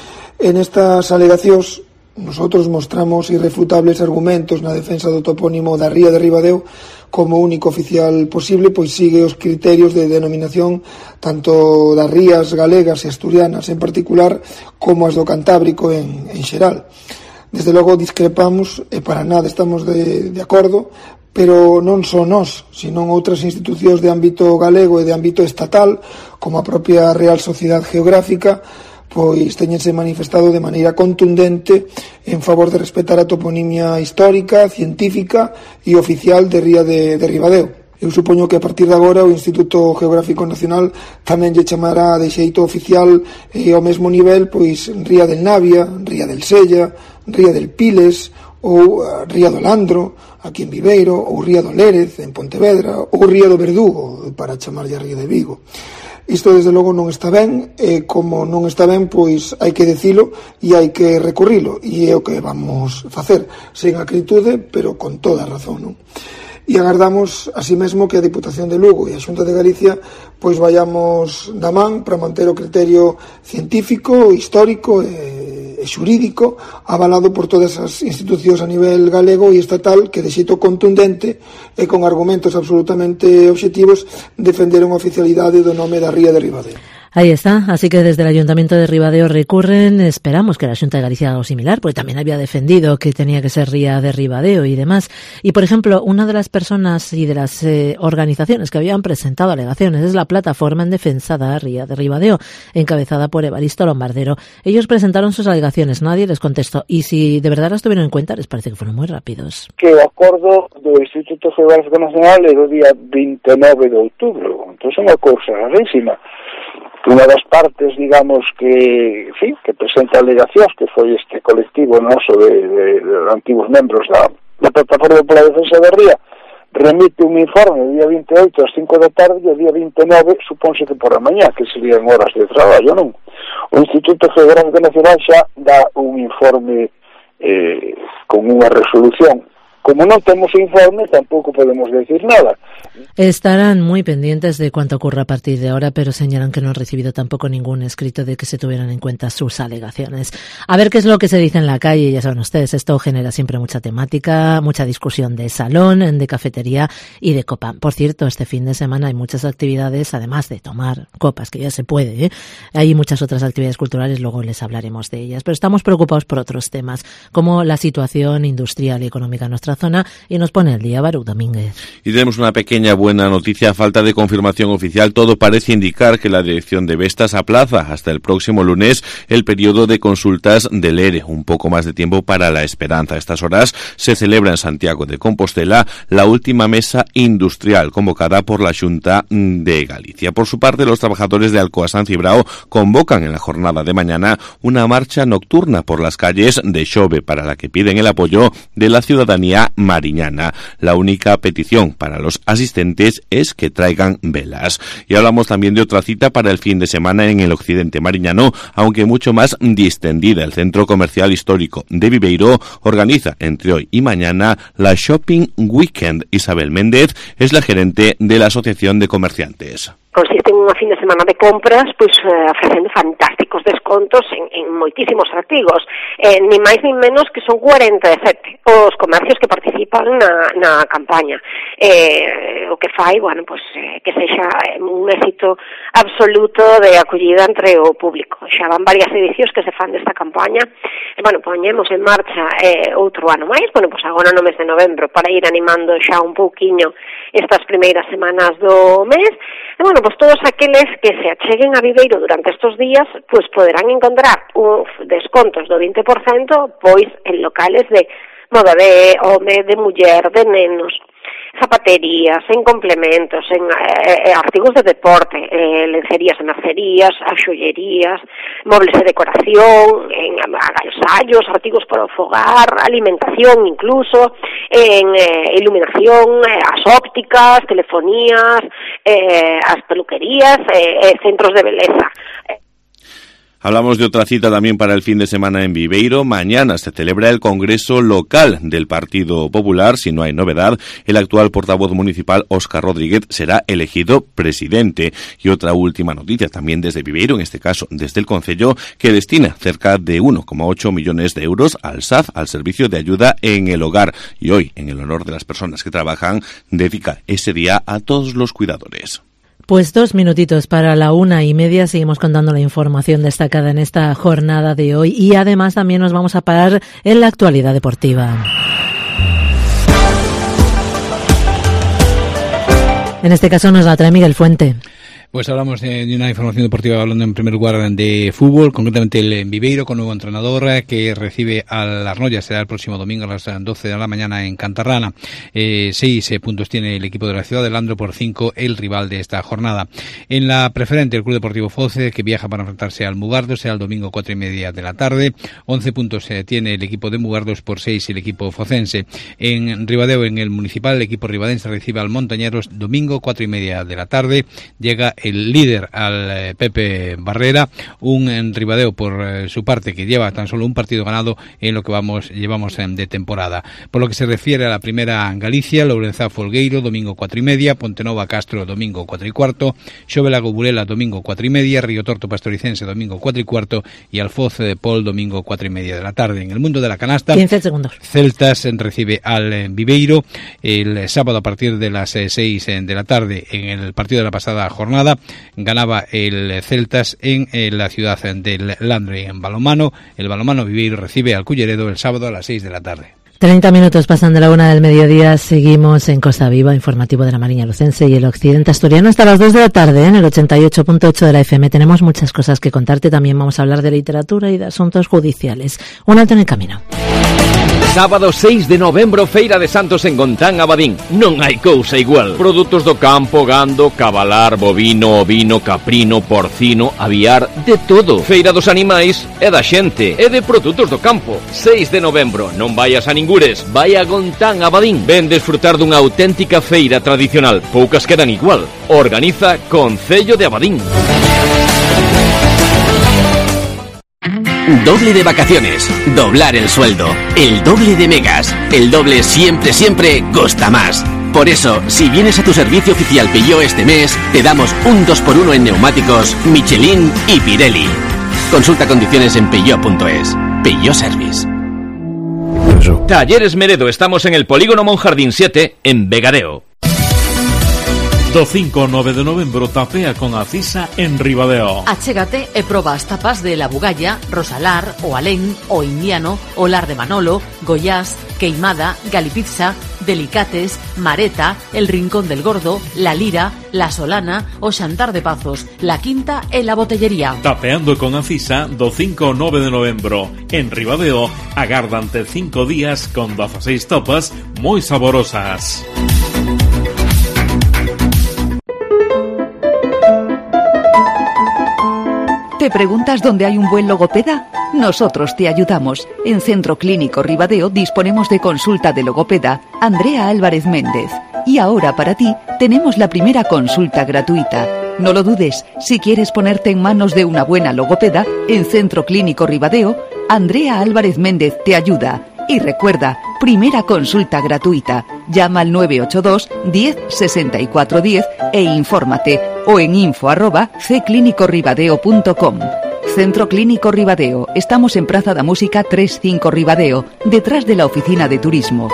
En estas alegacións nosotros mostramos irrefutables argumentos na defensa do topónimo da Ría de Ribadeo como único oficial posible, pois sigue os criterios de denominación tanto das rías galegas e asturianas en particular como as do Cantábrico en, en xeral. Desde logo discrepamos e para nada estamos de, de acordo, pero non só nós, sino outras institucións de ámbito galego e de ámbito estatal, como a propia Real Sociedade Geográfica, pois teñense manifestado de maneira contundente en favor de respetar a toponimia histórica, científica e oficial de Ría de, de Ribadeo. Eu supoño que a partir de agora o Instituto Geográfico Nacional tamén lle chamará de xeito oficial e ao mesmo nivel pois Ría del Navia, Ría del Sella, Ría del Piles ou Ría do Landro aquí en Viveiro, ou Ría do Lérez en Pontevedra, ou Ría do Verdugo para chamarlle a Ría de Vigo. Isto desde logo non está ben e como non está ben pois hai que dicilo e hai que recurrilo e é o que vamos facer sen acritude pero con toda a razón, non? E agardamos así mesmo que a Diputación de Lugo e a Xunta de Galicia pois vayamos da man para manter o criterio científico, histórico e e xurídico avalado por todas as institucións a nivel galego e estatal que de xeito contundente e con argumentos absolutamente obxectivos defenderon a oficialidade do nome da Ría de Ribadeo. Ahí está, así que desde el Ayuntamiento de Ribadeo recurren, esperamos que la Xunta de Galicia haga algo similar, porque también había defendido que tenía que ser Ría de Ribadeo y demás. Y, por ejemplo, una de las personas y de las eh, organizaciones que habían presentado alegaciones es la Plataforma en Defensa da Ría de Ribadeo, encabezada por Evaristo Lombardero. Ellos presentaron sus alegaciones, nadie les contestó, y si de verdad las tuvieron en cuenta, les parece que fueron muy rápidos. Que o acordo do Instituto Geográfico Nacional é do día veintinueve de outubro, entón é unha cousa rarísima. Unha das partes, digamos, que, en fin, que presenta alegacións, que foi este colectivo noso de, de, de antigos membros da, da Plataforma pola Defensa da Ría, remite un informe o día vinte e oito ás cinco da tarde e o día vinte e nove supónse que por a mañá, que serían horas de traballo, non? O Instituto Geográfico Nacional xa dá un informe eh, con unha resolución. Como non temos informe, tampouco podemos decir nada. Estarán muy pendientes de cuánto ocurra a partir de ahora, pero señalan que no han recibido tampoco ningún escrito de que se tuvieran en cuenta sus alegaciones. A ver qué es lo que se dice en la calle. Ya saben ustedes, esto genera siempre mucha temática, mucha discusión de salón, de cafetería y de copa. Por cierto, este fin de semana hay muchas actividades, además de tomar copas, que ya se puede, ¿eh? Hay muchas otras actividades culturales, luego les hablaremos de ellas. Pero estamos preocupados por otros temas, como la situación industrial y económica en nuestra zona, y nos pone el día Baru Domínguez. Y tenemos una pequeña buena noticia. A falta de confirmación oficial, todo parece indicar que la dirección de Vestas aplaza hasta el próximo lunes el periodo de consultas del E R E, un poco más de tiempo para la esperanza. A estas horas se celebra en Santiago de Compostela la última mesa industrial convocada por la Xunta de Galicia. Por su parte, los trabajadores de Alcoa San Cibrao convocan en la jornada de mañana una marcha nocturna por las calles de Xove, para la que piden el apoyo de la ciudadanía mariñana. La única petición para los asistentes es que traigan velas. Y hablamos también de otra cita para el fin de semana en el occidente mariñano, aunque mucho más distendida. El Centro Comercial Histórico de Viveiro organiza entre hoy y mañana la Shopping Weekend. Isabel Méndez es la gerente de la Asociación de Comerciantes. Consiste en unha fin de semana de compras, pois eh, ofrecendo fantásticos descontos en, en moitísimos artigos, eh, ni máis ni menos que son cuarenta e sete os comercios que participan na, na campaña, eh, o que fai, bueno, pois eh, que sexa un éxito absoluto de acollida entre o público. Xa van varias edicións que se fan desta campaña, e, bueno, poñemos en marcha eh, outro ano máis, bueno, pois agora no mes de novembro, para ir animando xa un pouquiño estas primeiras semanas do mes. E, bueno, pues todos aqueles que se acheguen a Viveiro durante estos días, pues poderán encontrar un descontos do vinte por cento, pois en locales de moda de home, de muller, de nenos, zapaterías, en complementos, en eh, artigos de deporte, eh, lencerías e mercerías, axollerías, mobles de decoración, en agasallos, artigos para o fogar, alimentación incluso, en eh, iluminación, eh, as ópticas, telefonías, eh, as peluquerías, eh, eh, centros de beleza. Hablamos de otra cita también para el fin de semana en Viveiro. Mañana se celebra el Congreso Local del Partido Popular. Si no hay novedad, el actual portavoz municipal, Óscar Rodríguez, será elegido presidente. Y otra última noticia también desde Viveiro, en este caso desde el Concello, que destina cerca de uno coma ocho millones de euros al S A F, al Servicio de Ayuda en el Hogar. Y hoy, en el honor de las personas que trabajan, dedica ese día a todos los cuidadores. Pues dos minutitos para la una y media. Seguimos contando la información destacada en esta jornada de hoy y además también nos vamos a parar en la actualidad deportiva. En este caso nos la trae Miguel Fuente. Pues hablamos de, de una información deportiva, hablando en primer lugar de fútbol, concretamente el Viveiro, con nuevo entrenador que recibe a las Noyas. Será el próximo domingo a las doce de la mañana en Cantarrana. Eh, seis eh, puntos tiene el equipo de la ciudad de Landro, por cinco el rival de esta jornada. En la preferente, el Club Deportivo Foce, que viaja para enfrentarse al Mugardo, será el domingo cuatro y media de la tarde. once puntos eh, tiene el equipo de Mugardos, por seis el equipo focense. En Ribadeo, en el Municipal, el equipo ribadense recibe al Montañeros, domingo cuatro y media de la tarde. Llega el líder al eh, Pepe Barrera, un en Ribadeo por eh, su parte que lleva tan solo un partido ganado en lo que vamos llevamos eh, de temporada. Por lo que se refiere a la primera Galicia, Lourenzá Folgueiro, domingo cuatro y media, Pontenova Castro, domingo cuatro y cuarto, Xovelago Burela, domingo cuatro y media, Río Torto Pastoricense, domingo cuatro y cuarto y Alfoz de Pol, domingo cuatro y media de la tarde. En el mundo de la canasta, quince segundos. Celtas recibe al eh, Viveiro el sábado a partir de las eh, seis eh, de la tarde. En el partido de la pasada jornada ganaba el Celtas en eh, la ciudad del Landro. En balonmano, el balonmano Viveiro recibe al Culleredo el sábado a las seis de la tarde. treinta minutos pasan de la una del mediodía, seguimos en Costa Viva, informativo de la Mariña Lucense y el occidente asturiano hasta las dos de la tarde, en el ochenta y ocho punto ocho de la F M. Tenemos muchas cosas que contarte, también vamos a hablar de literatura y de asuntos judiciales. Un alto en el camino. Sábado seis de novembro, Feira de Santos en Gontán, Abadín. Non hai cousa igual. Produtos do campo, gando, cabalar, bovino, ovino, caprino, porcino, aviar, de todo. Feira dos animais e da xente, e de produtos do campo. seis de novembro, non vayas a ningures, vai a Gontán, Abadín. Ven desfrutar dunha auténtica feira tradicional. Poucas quedan igual. Organiza Concello de Abadín. Doble de vacaciones, doblar el sueldo, el doble de megas, el doble siempre, siempre costa más. Por eso, si vienes a tu servicio oficial Peugeot este mes, te damos un dos por uno en neumáticos, Michelin y Pirelli. Consulta condiciones en peugeot punto es. Peugeot Service. Talleres Meredo, estamos en el Polígono Monjardín siete, en Vegadeo. Do cinco ao nove de novembro tapea con a Cisa en Ribadeo. Achégate e proba as tapas de La Bugalla, Rosalar, o Alén, o Indiano, o Lar de Manolo, Goiás, Queimada, Galipizza, Delicates, Mareta, El Rincón del Gordo, La Lira, La Solana, o Xantar de Pazos, La Quinta e La Botellería. Tapeando con a Cisa do cinco ao nove de novembro. En Ribadeo agardante cinco días con dieciséis tapas moi saborosas. ¿Te preguntas dónde hay un buen logopeda? Nosotros te ayudamos. En Centro Clínico Ribadeo disponemos de consulta de logopeda Andrea Álvarez Méndez. Y ahora para ti tenemos la primera consulta gratuita. No lo dudes, si quieres ponerte en manos de una buena logopeda, en Centro Clínico Ribadeo, Andrea Álvarez Méndez te ayuda. Y recuerda, primera consulta gratuita. Llama al nueve ocho dos, diez, sesenta y cuatro diez e infórmate o en info arroba c clínico ribadeo punto com. Centro Clínico Ribadeo. Estamos en Praza da Música treinta y cinco Ribadeo, detrás de la oficina de turismo.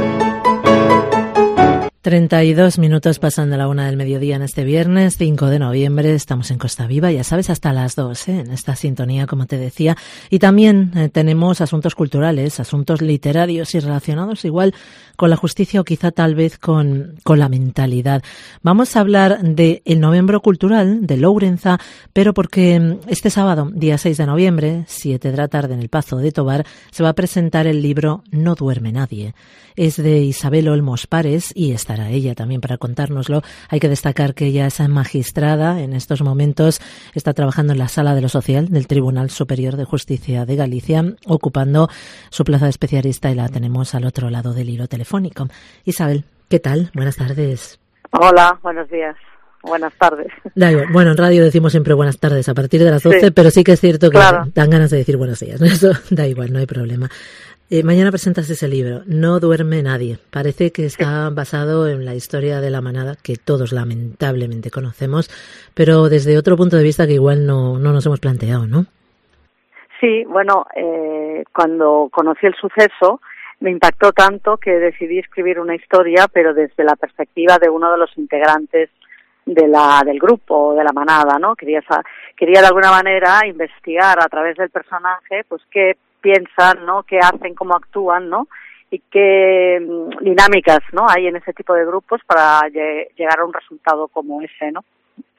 treinta y dos minutos pasan de la una del mediodía en este viernes, cinco de noviembre. Estamos en Costa Viva, ya sabes, hasta las dos, ¿eh? En esta sintonía, como te decía. Y también eh, tenemos asuntos culturales, asuntos literarios y relacionados igual con la justicia o quizá tal vez con, con la mentalidad. Vamos a hablar de el Novembro Cultural de Lourenza, pero porque este sábado, día seis de noviembre, siete de la tarde en el Pazo de Tobar, se va a presentar el libro No duerme nadie. Es de Isabel Olmos Pares y estará ella también para contárnoslo. Hay que destacar que ella es magistrada en estos momentos, está trabajando en la Sala de lo Social del Tribunal Superior de Justicia de Galicia, ocupando su plaza de especialista, y la tenemos al otro lado del hilo telefónico. Isabel, ¿qué tal? Buenas tardes. Hola, buenos días. Buenas tardes. Da igual. Bueno, en radio decimos siempre buenas tardes a partir de las doce, sí, pero sí que es cierto que claro, dan ganas de decir buenos días. Eso da igual, no hay problema. Eh, mañana presentas ese libro, No duerme nadie. Parece que está basado en la historia de la manada, que todos lamentablemente conocemos, pero desde otro punto de vista que igual no, no nos hemos planteado, ¿no? Sí, bueno, eh, cuando conocí el suceso me impactó tanto que decidí escribir una historia, pero desde la perspectiva de uno de los integrantes de la del grupo, de la manada, ¿no? Quería, quería de alguna manera investigar a través del personaje, pues qué piensan, ¿no? Qué hacen, cómo actúan, ¿no? Y qué um, dinámicas, ¿no? Hay en ese tipo de grupos para lle- llegar a un resultado como ese, ¿no?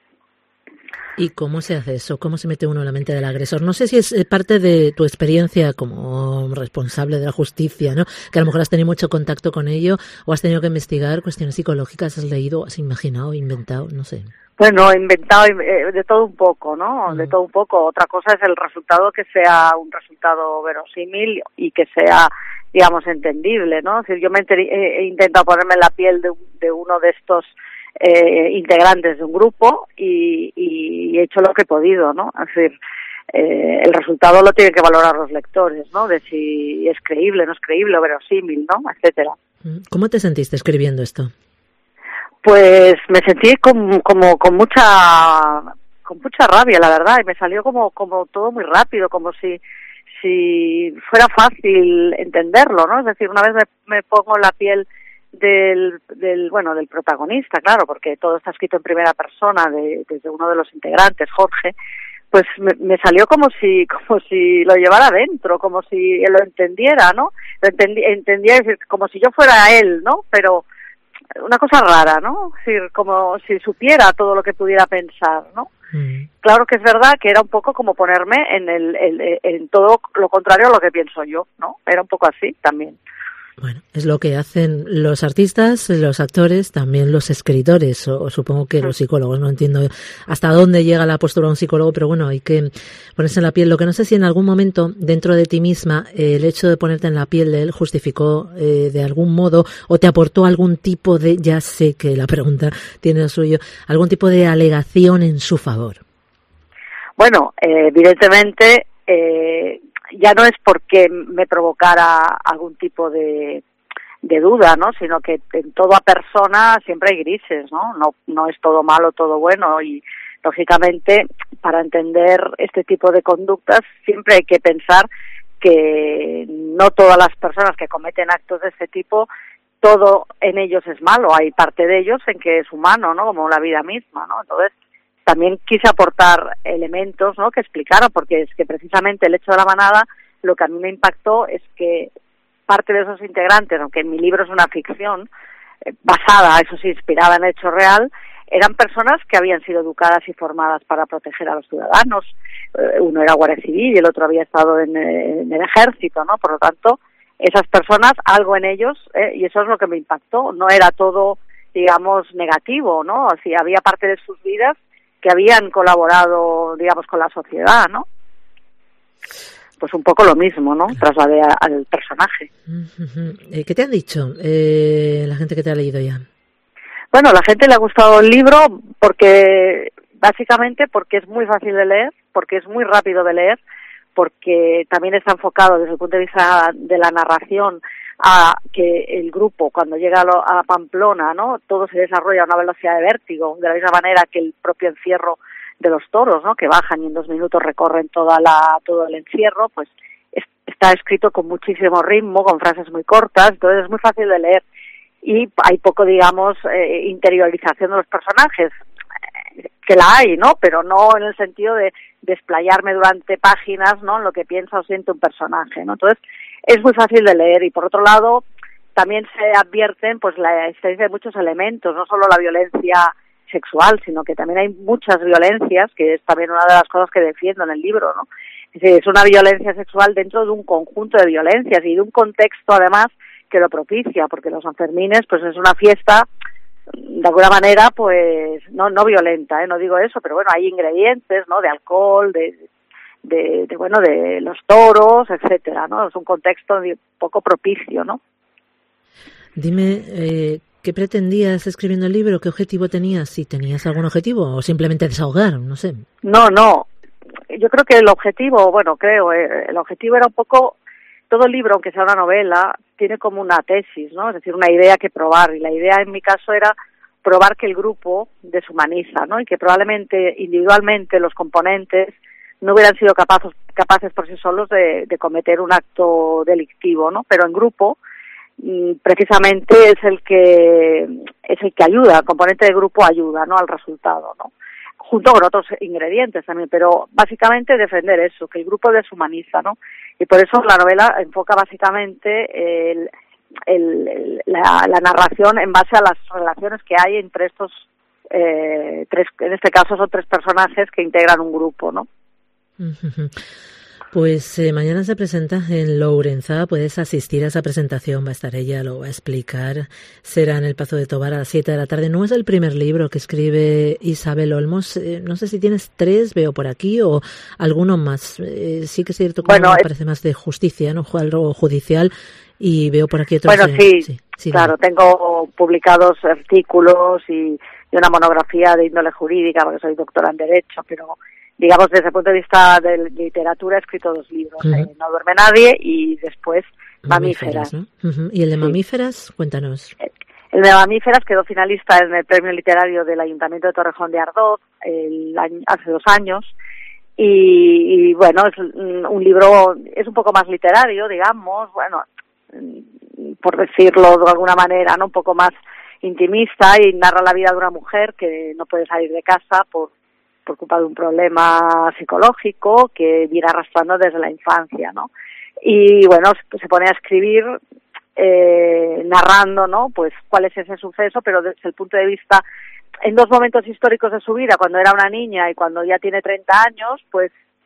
¿Y cómo se hace eso? ¿Cómo se mete uno en la mente del agresor? No sé si es parte de tu experiencia como responsable de la justicia, ¿no? Que a lo mejor has tenido mucho contacto con ello, o has tenido que investigar cuestiones psicológicas, has leído, has imaginado, inventado, no sé. Bueno, he inventado eh, de todo un poco, ¿no? De todo un poco. Otra cosa es el resultado, que sea un resultado verosímil y que sea, digamos, entendible, ¿no? Es decir, yo me he, he intentado ponerme en la piel de, de uno de estos eh, integrantes de un grupo y, y he hecho lo que he podido, ¿no? Es decir, eh, el resultado lo tienen que valorar los lectores, ¿no? De si es creíble, no es creíble, o verosímil, ¿no? Etcétera. ¿Cómo te sentiste escribiendo esto? Pues me sentí como, como con mucha con mucha rabia, la verdad, y me salió como como todo muy rápido, como si si fuera fácil entenderlo, ¿no? Es decir, una vez me, me pongo en la piel del del bueno del protagonista, claro, porque todo está escrito en primera persona de, desde uno de los integrantes, Jorge, pues me, me salió como si como si lo llevara dentro, como si él lo entendiera, ¿no? Lo entendí, entendía, es decir, como si yo fuera él, ¿no? Pero una cosa rara, ¿no? Es decir, como si supiera todo lo que pudiera pensar, ¿no? Mm. Claro que es verdad que era un poco como ponerme en el, el en todo lo contrario a lo que pienso yo, ¿no? Era un poco así también. Bueno, es lo que hacen los artistas, los actores, también los escritores, o, o supongo que los psicólogos. No entiendo hasta dónde llega la postura de un psicólogo, pero bueno, hay que ponerse en la piel. Lo que no sé si en algún momento, dentro de ti misma, eh, el hecho de ponerte en la piel de él justificó eh, de algún modo, o te aportó algún tipo de, ya sé que la pregunta tiene lo suyo, algún tipo de alegación en su favor. Bueno, eh, evidentemente, eh, ya no es porque me provocara algún tipo de, de duda, ¿no? Sino que en toda persona siempre hay grises, ¿no? No, no es todo malo, todo bueno, y lógicamente para entender este tipo de conductas siempre hay que pensar que no todas las personas que cometen actos de este tipo, todo en ellos es malo, hay parte de ellos en que es humano, ¿no? Como la vida misma, ¿no? Entonces, también quise aportar elementos, ¿no?, que explicaron, porque es que precisamente el hecho de la manada, lo que a mí me impactó es que parte de esos integrantes, aunque en mi libro es una ficción, eh, basada, eso sí, inspirada en hecho real, eran personas que habían sido educadas y formadas para proteger a los ciudadanos. Eh, uno era guardia civil y el otro había estado en, eh, en el ejército, ¿no? Por lo tanto, esas personas, algo en ellos, eh, y eso es lo que me impactó, no era todo, digamos, negativo, ¿no? Así, había parte de sus vidas que habían colaborado, digamos, con la sociedad, ¿no? Pues un poco lo mismo, ¿no? Trasladé a, al personaje. Uh-huh. Eh, ¿Qué te han dicho eh, la gente que te ha leído ya? Bueno, a la gente le ha gustado el libro porque, básicamente, porque es muy fácil de leer, porque es muy rápido de leer, porque también está enfocado desde el punto de vista de la narración a que el grupo, cuando llega a, lo, a Pamplona, ¿no?, todo se desarrolla a una velocidad de vértigo, de la misma manera que el propio encierro de los toros, ¿no?, que bajan y en dos minutos recorren toda la todo el encierro, pues es, está escrito con muchísimo ritmo, con frases muy cortas, entonces es muy fácil de leer y hay poco, digamos, eh, interiorización de los personajes, eh, que la hay, ¿no?, pero no en el sentido de desplayarme durante páginas, ¿no?, en lo que piensa o siente un personaje, ¿no? Entonces es muy fácil de leer y por otro lado también se advierten pues la existencia de muchos elementos, no solo la violencia sexual, sino que también hay muchas violencias, que es también una de las cosas que defiendo en el libro, ¿no? Es decir, es una violencia sexual dentro de un conjunto de violencias y de un contexto además que lo propicia, porque los Sanfermines pues es una fiesta de alguna manera pues no no violenta, ¿eh? No digo eso, pero bueno, hay ingredientes, ¿no?, de alcohol, de De, de bueno de los toros, etcétera, ¿no? Es un contexto poco propicio, ¿no? Dime, eh, ¿qué pretendías escribiendo el libro? ¿Qué objetivo tenías? Si tenías algún objetivo o simplemente desahogar, no sé. No, no. Yo creo que el objetivo, bueno, creo, eh, el objetivo era un poco, todo el libro, aunque sea una novela, tiene como una tesis, ¿no? Es decir, una idea que probar y la idea en mi caso era probar que el grupo deshumaniza, ¿no? Y que probablemente individualmente los componentes no hubieran sido capaces capaces por sí solos de, de cometer un acto delictivo, ¿no? Pero en grupo precisamente es el que es el que ayuda, el componente de grupo ayuda, ¿no?, al resultado, ¿no? Junto con otros ingredientes también, pero básicamente defender eso, que el grupo deshumaniza, ¿no? Y por eso la novela enfoca básicamente el, el, el, la, la narración en base a las relaciones que hay entre estos eh, tres, en este caso son tres personajes que integran un grupo, ¿no? Pues eh, mañana se presenta en Lourençà, puedes asistir a esa presentación, va a estar ella, lo va a explicar, será en el Pazo de Tobar a las siete de la tarde. No es el primer libro que escribe Isabel Olmos, eh, no sé si tienes tres, veo por aquí, o alguno más. Eh, sí que es cierto que bueno, me parece más de justicia, ¿no?, algo judicial, y veo por aquí otros. Bueno, sí, sí, sí claro, no. Tengo publicados artículos y, y una monografía de índole jurídica, porque soy doctora en Derecho, pero digamos, desde el punto de vista de literatura he escrito dos libros, uh-huh. eh, No duerme nadie y después Mamíferas. Mamíferas, ¿no? Uh-huh. ¿Y el de Mamíferas? Sí. Cuéntanos. El de Mamíferas quedó finalista en el premio literario del Ayuntamiento de Torrejón de Ardoz el año, hace dos años y, y bueno, es un libro, es un poco más literario, digamos, bueno, por decirlo de alguna manera, ¿no?, un poco más intimista y narra la vida de una mujer que no puede salir de casa por por culpa de un problema psicológico que viene arrastrando desde la infancia, ¿no? Y bueno, se pone a escribir eh, narrando, ¿no?, pues cuál es ese suceso, pero desde el punto de vista, en dos momentos históricos de su vida, cuando era una niña y cuando ya tiene treinta años, pues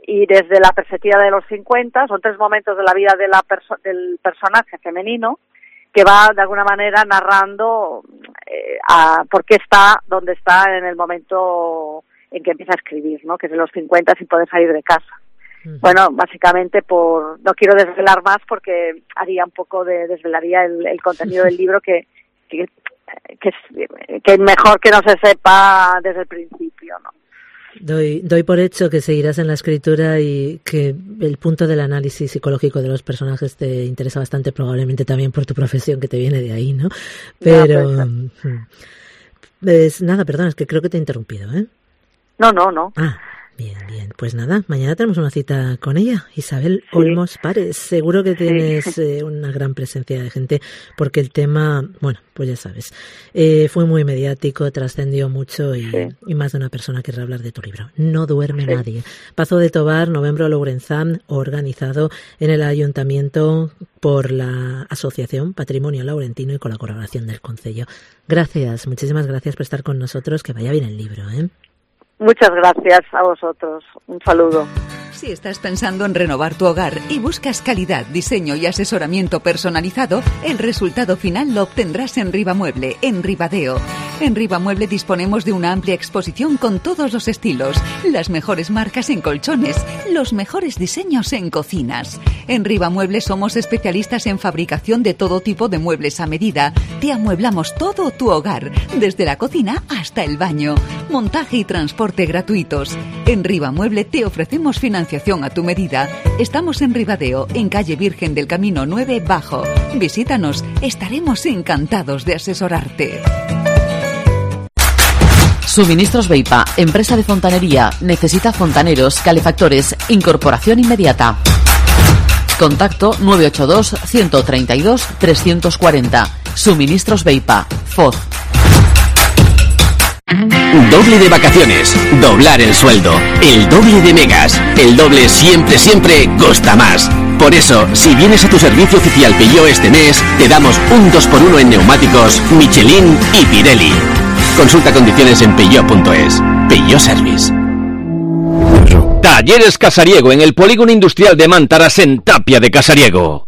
y desde la perspectiva de los cincuenta, son tres momentos de la vida de la perso del personaje femenino que va de alguna manera narrando eh, a por qué está donde está en el momento en que empieza a escribir, ¿no? Que es de los cincuenta sin poder salir de casa. Uh-huh. Bueno, básicamente por no quiero desvelar más porque haría un poco de desvelaría el, el contenido del libro que que que es, que es mejor que no se sepa desde el principio, ¿no? Doy, doy por hecho que seguirás en la escritura y que el punto del análisis psicológico de los personajes te interesa bastante, probablemente también por tu profesión que te viene de ahí, ¿no? Pero, no, pues, nada, perdón, es que creo que te he interrumpido, ¿eh? No, no, no. Ah, bien, bien. Pues nada, mañana tenemos una cita con ella, Isabel sí. Olmos Pares. Seguro que tienes sí. eh, una gran presencia de gente, porque el tema, bueno, pues ya sabes, eh, fue muy mediático, trascendió mucho y, sí. y más de una persona querrá hablar de tu libro. No duerme sí. nadie. Pazo de Tobar, Novembro Lourenzán, organizado en el Ayuntamiento por la Asociación Patrimonio Laurentino y con la colaboración del Concello. Gracias, muchísimas gracias por estar con nosotros. Que vaya bien el libro, ¿eh? Muchas gracias a vosotros. Un saludo. Si estás pensando en renovar tu hogar y buscas calidad, diseño y asesoramiento personalizado, el resultado final lo obtendrás en Rivamueble, en Ribadeo. En Rivamueble disponemos de una amplia exposición con todos los estilos, las mejores marcas en colchones, los mejores diseños en cocinas. En Rivamueble somos especialistas en fabricación de todo tipo de muebles a medida. Te amueblamos todo tu hogar, desde la cocina hasta el baño. Montaje y transporte gratuitos. En Rivamueble te ofrecemos financiación a tu medida. Estamos en Ribadeo, en calle Virgen del Camino nueve Bajo. Visítanos, estaremos encantados de asesorarte. Suministros Beipa, empresa de fontanería, necesita fontaneros, calefactores, incorporación inmediata. Contacto nueve ocho dos, uno tres dos, tres cuatro cero. Suministros Beipa, Foz. Doble de vacaciones, doblar el sueldo, el doble de megas, el doble siempre, siempre costa más. Por eso, si vienes a tu servicio oficial Peugeot este mes, te damos un dos por uno en neumáticos Michelin y Pirelli. Consulta condiciones en peugeot punto es. Peugeot Service. Talleres Casariego en el Polígono Industrial de Mántaras en Tapia de Casariego.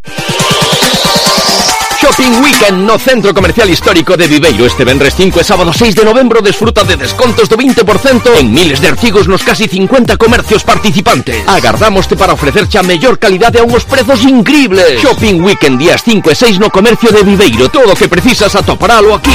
Shopping Weekend no Centro Comercial Histórico de Viveiro. Este venres cinco e sábado seis de novembro desfruta de descontos do veinte por cento en miles de artigos nos casi cincuenta comercios participantes. Agardámoste para ofrecerche a mellor calidade a unhos prezos increíbles. Shopping Weekend días cinco e seis no comercio de Viveiro. Todo o que precisas atoparalo aquí.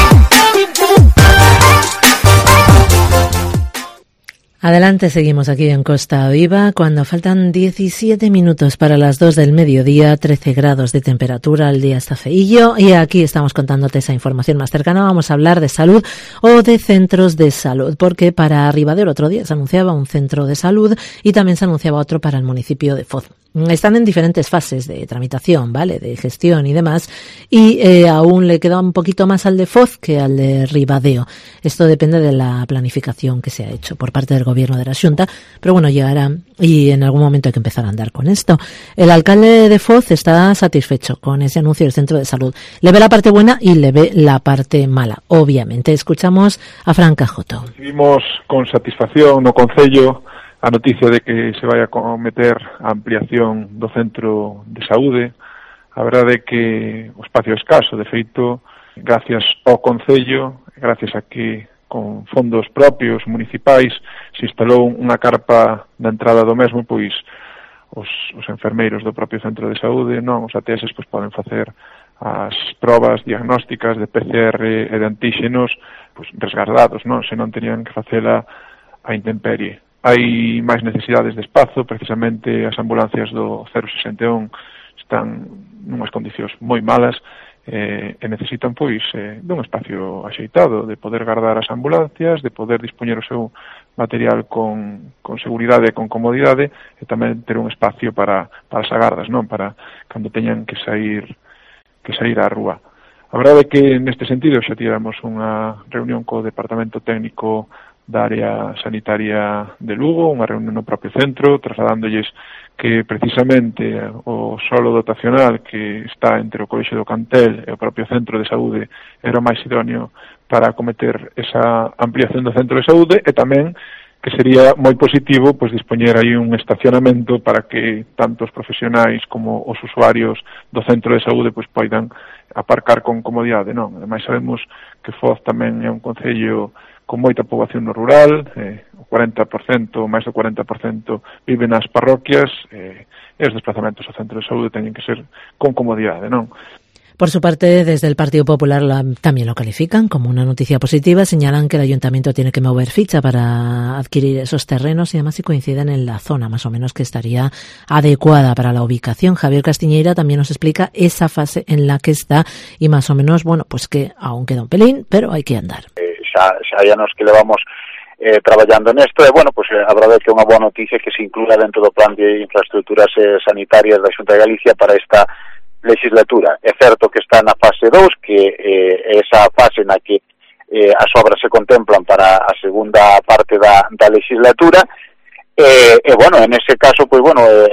Adelante, seguimos aquí en Costa Viva cuando faltan diecisiete minutos para las dos del mediodía, trece grados de temperatura, el día está feillo y aquí estamos contándote esa información más cercana. Vamos a hablar de salud o de centros de salud, porque para Ribadeo el otro día se anunciaba un centro de salud y también se anunciaba otro para el municipio de Foz. Están en diferentes fases de tramitación, ¿vale? De gestión y demás, y eh, aún le queda un poquito más al de Foz que al de Ribadeo. Esto depende de la planificación que se ha hecho por parte del gobierno de la Xunta, pero bueno, llegará y en algún momento hay que empezar a andar con esto. El alcalde de Foz está satisfecho con ese anuncio del centro de salud. Le ve la parte buena y le ve la parte mala, obviamente. Escuchamos a Fran Cajoto. Recibimos con satisfacción no Concello a noticia de que se vai a cometer a ampliación do centro de saúde. A verdade é que o espacio é escaso, de feito, gracias ao Concello, gracias a que con fondos propios municipais se instalou unha carpa na entrada do mesmo, pois os, os enfermeiros do propio centro de saúde, non, os A T S, pois poden facer as probas diagnósticas de P C R e de antíxenos pois resguardados, non, se non tenían que facela a intemperie. Hai máis necesidades de espazo, precisamente as ambulancias do cero sesenta e un están nunhas condicións moi malas eh, e necesitan pois eh, dun espacio axeitado, de poder guardar as ambulancias, de poder dispoñer o seu material con, con seguridade e con comodidade e tamén ter un espacio para, para as agardas, non? Para cando teñan que sair que sair á rúa. A verdade é que neste sentido xa tivemos unha reunión co Departamento Técnico da área sanitaria de Lugo, unha reunión no propio centro, trasladándolles que precisamente o solo dotacional que está entre o Colexio do Cantel e o propio centro de saúde era o máis idóneo para acometer esa ampliación do centro de saúde e tamén que sería moi positivo pois dispoñer aí un estacionamento para que tanto os profesionais como os usuarios do centro de saúde pois poidan aparcar con comodidade, non? Ademais sabemos que Foz tamén é un concello con moita poboación no rural, eh, o cuarenta por cento, máis do cuarenta por cento vive nas parroquias, eh, e os desplazamentos ao centro de saúde teñen que ser con comodidade, non? Por su parte, desde el Partido Popular la, también lo califican como una noticia positiva. Señalan que el ayuntamiento tiene que mover ficha para adquirir esos terrenos y además si coinciden en la zona más o menos que estaría adecuada para la ubicación. Javier Castiñeira también nos explica esa fase en la que está y más o menos, bueno, pues que aún queda un pelín, pero hay que andar. Eh, xa, xa ya nos que levamos eh, traballando nesto e, bueno, pues eh, a verdade é que é unha boa noticia que se incluya dentro do plan de infraestructuras eh, sanitarias da Xunta de Galicia para esta legislatura. É certo que está na fase dous, que eh, esa fase na que eh, as obras se contemplan para a segunda parte da, da legislatura, e, eh, eh, bueno, en ese caso, pois, bueno, eh,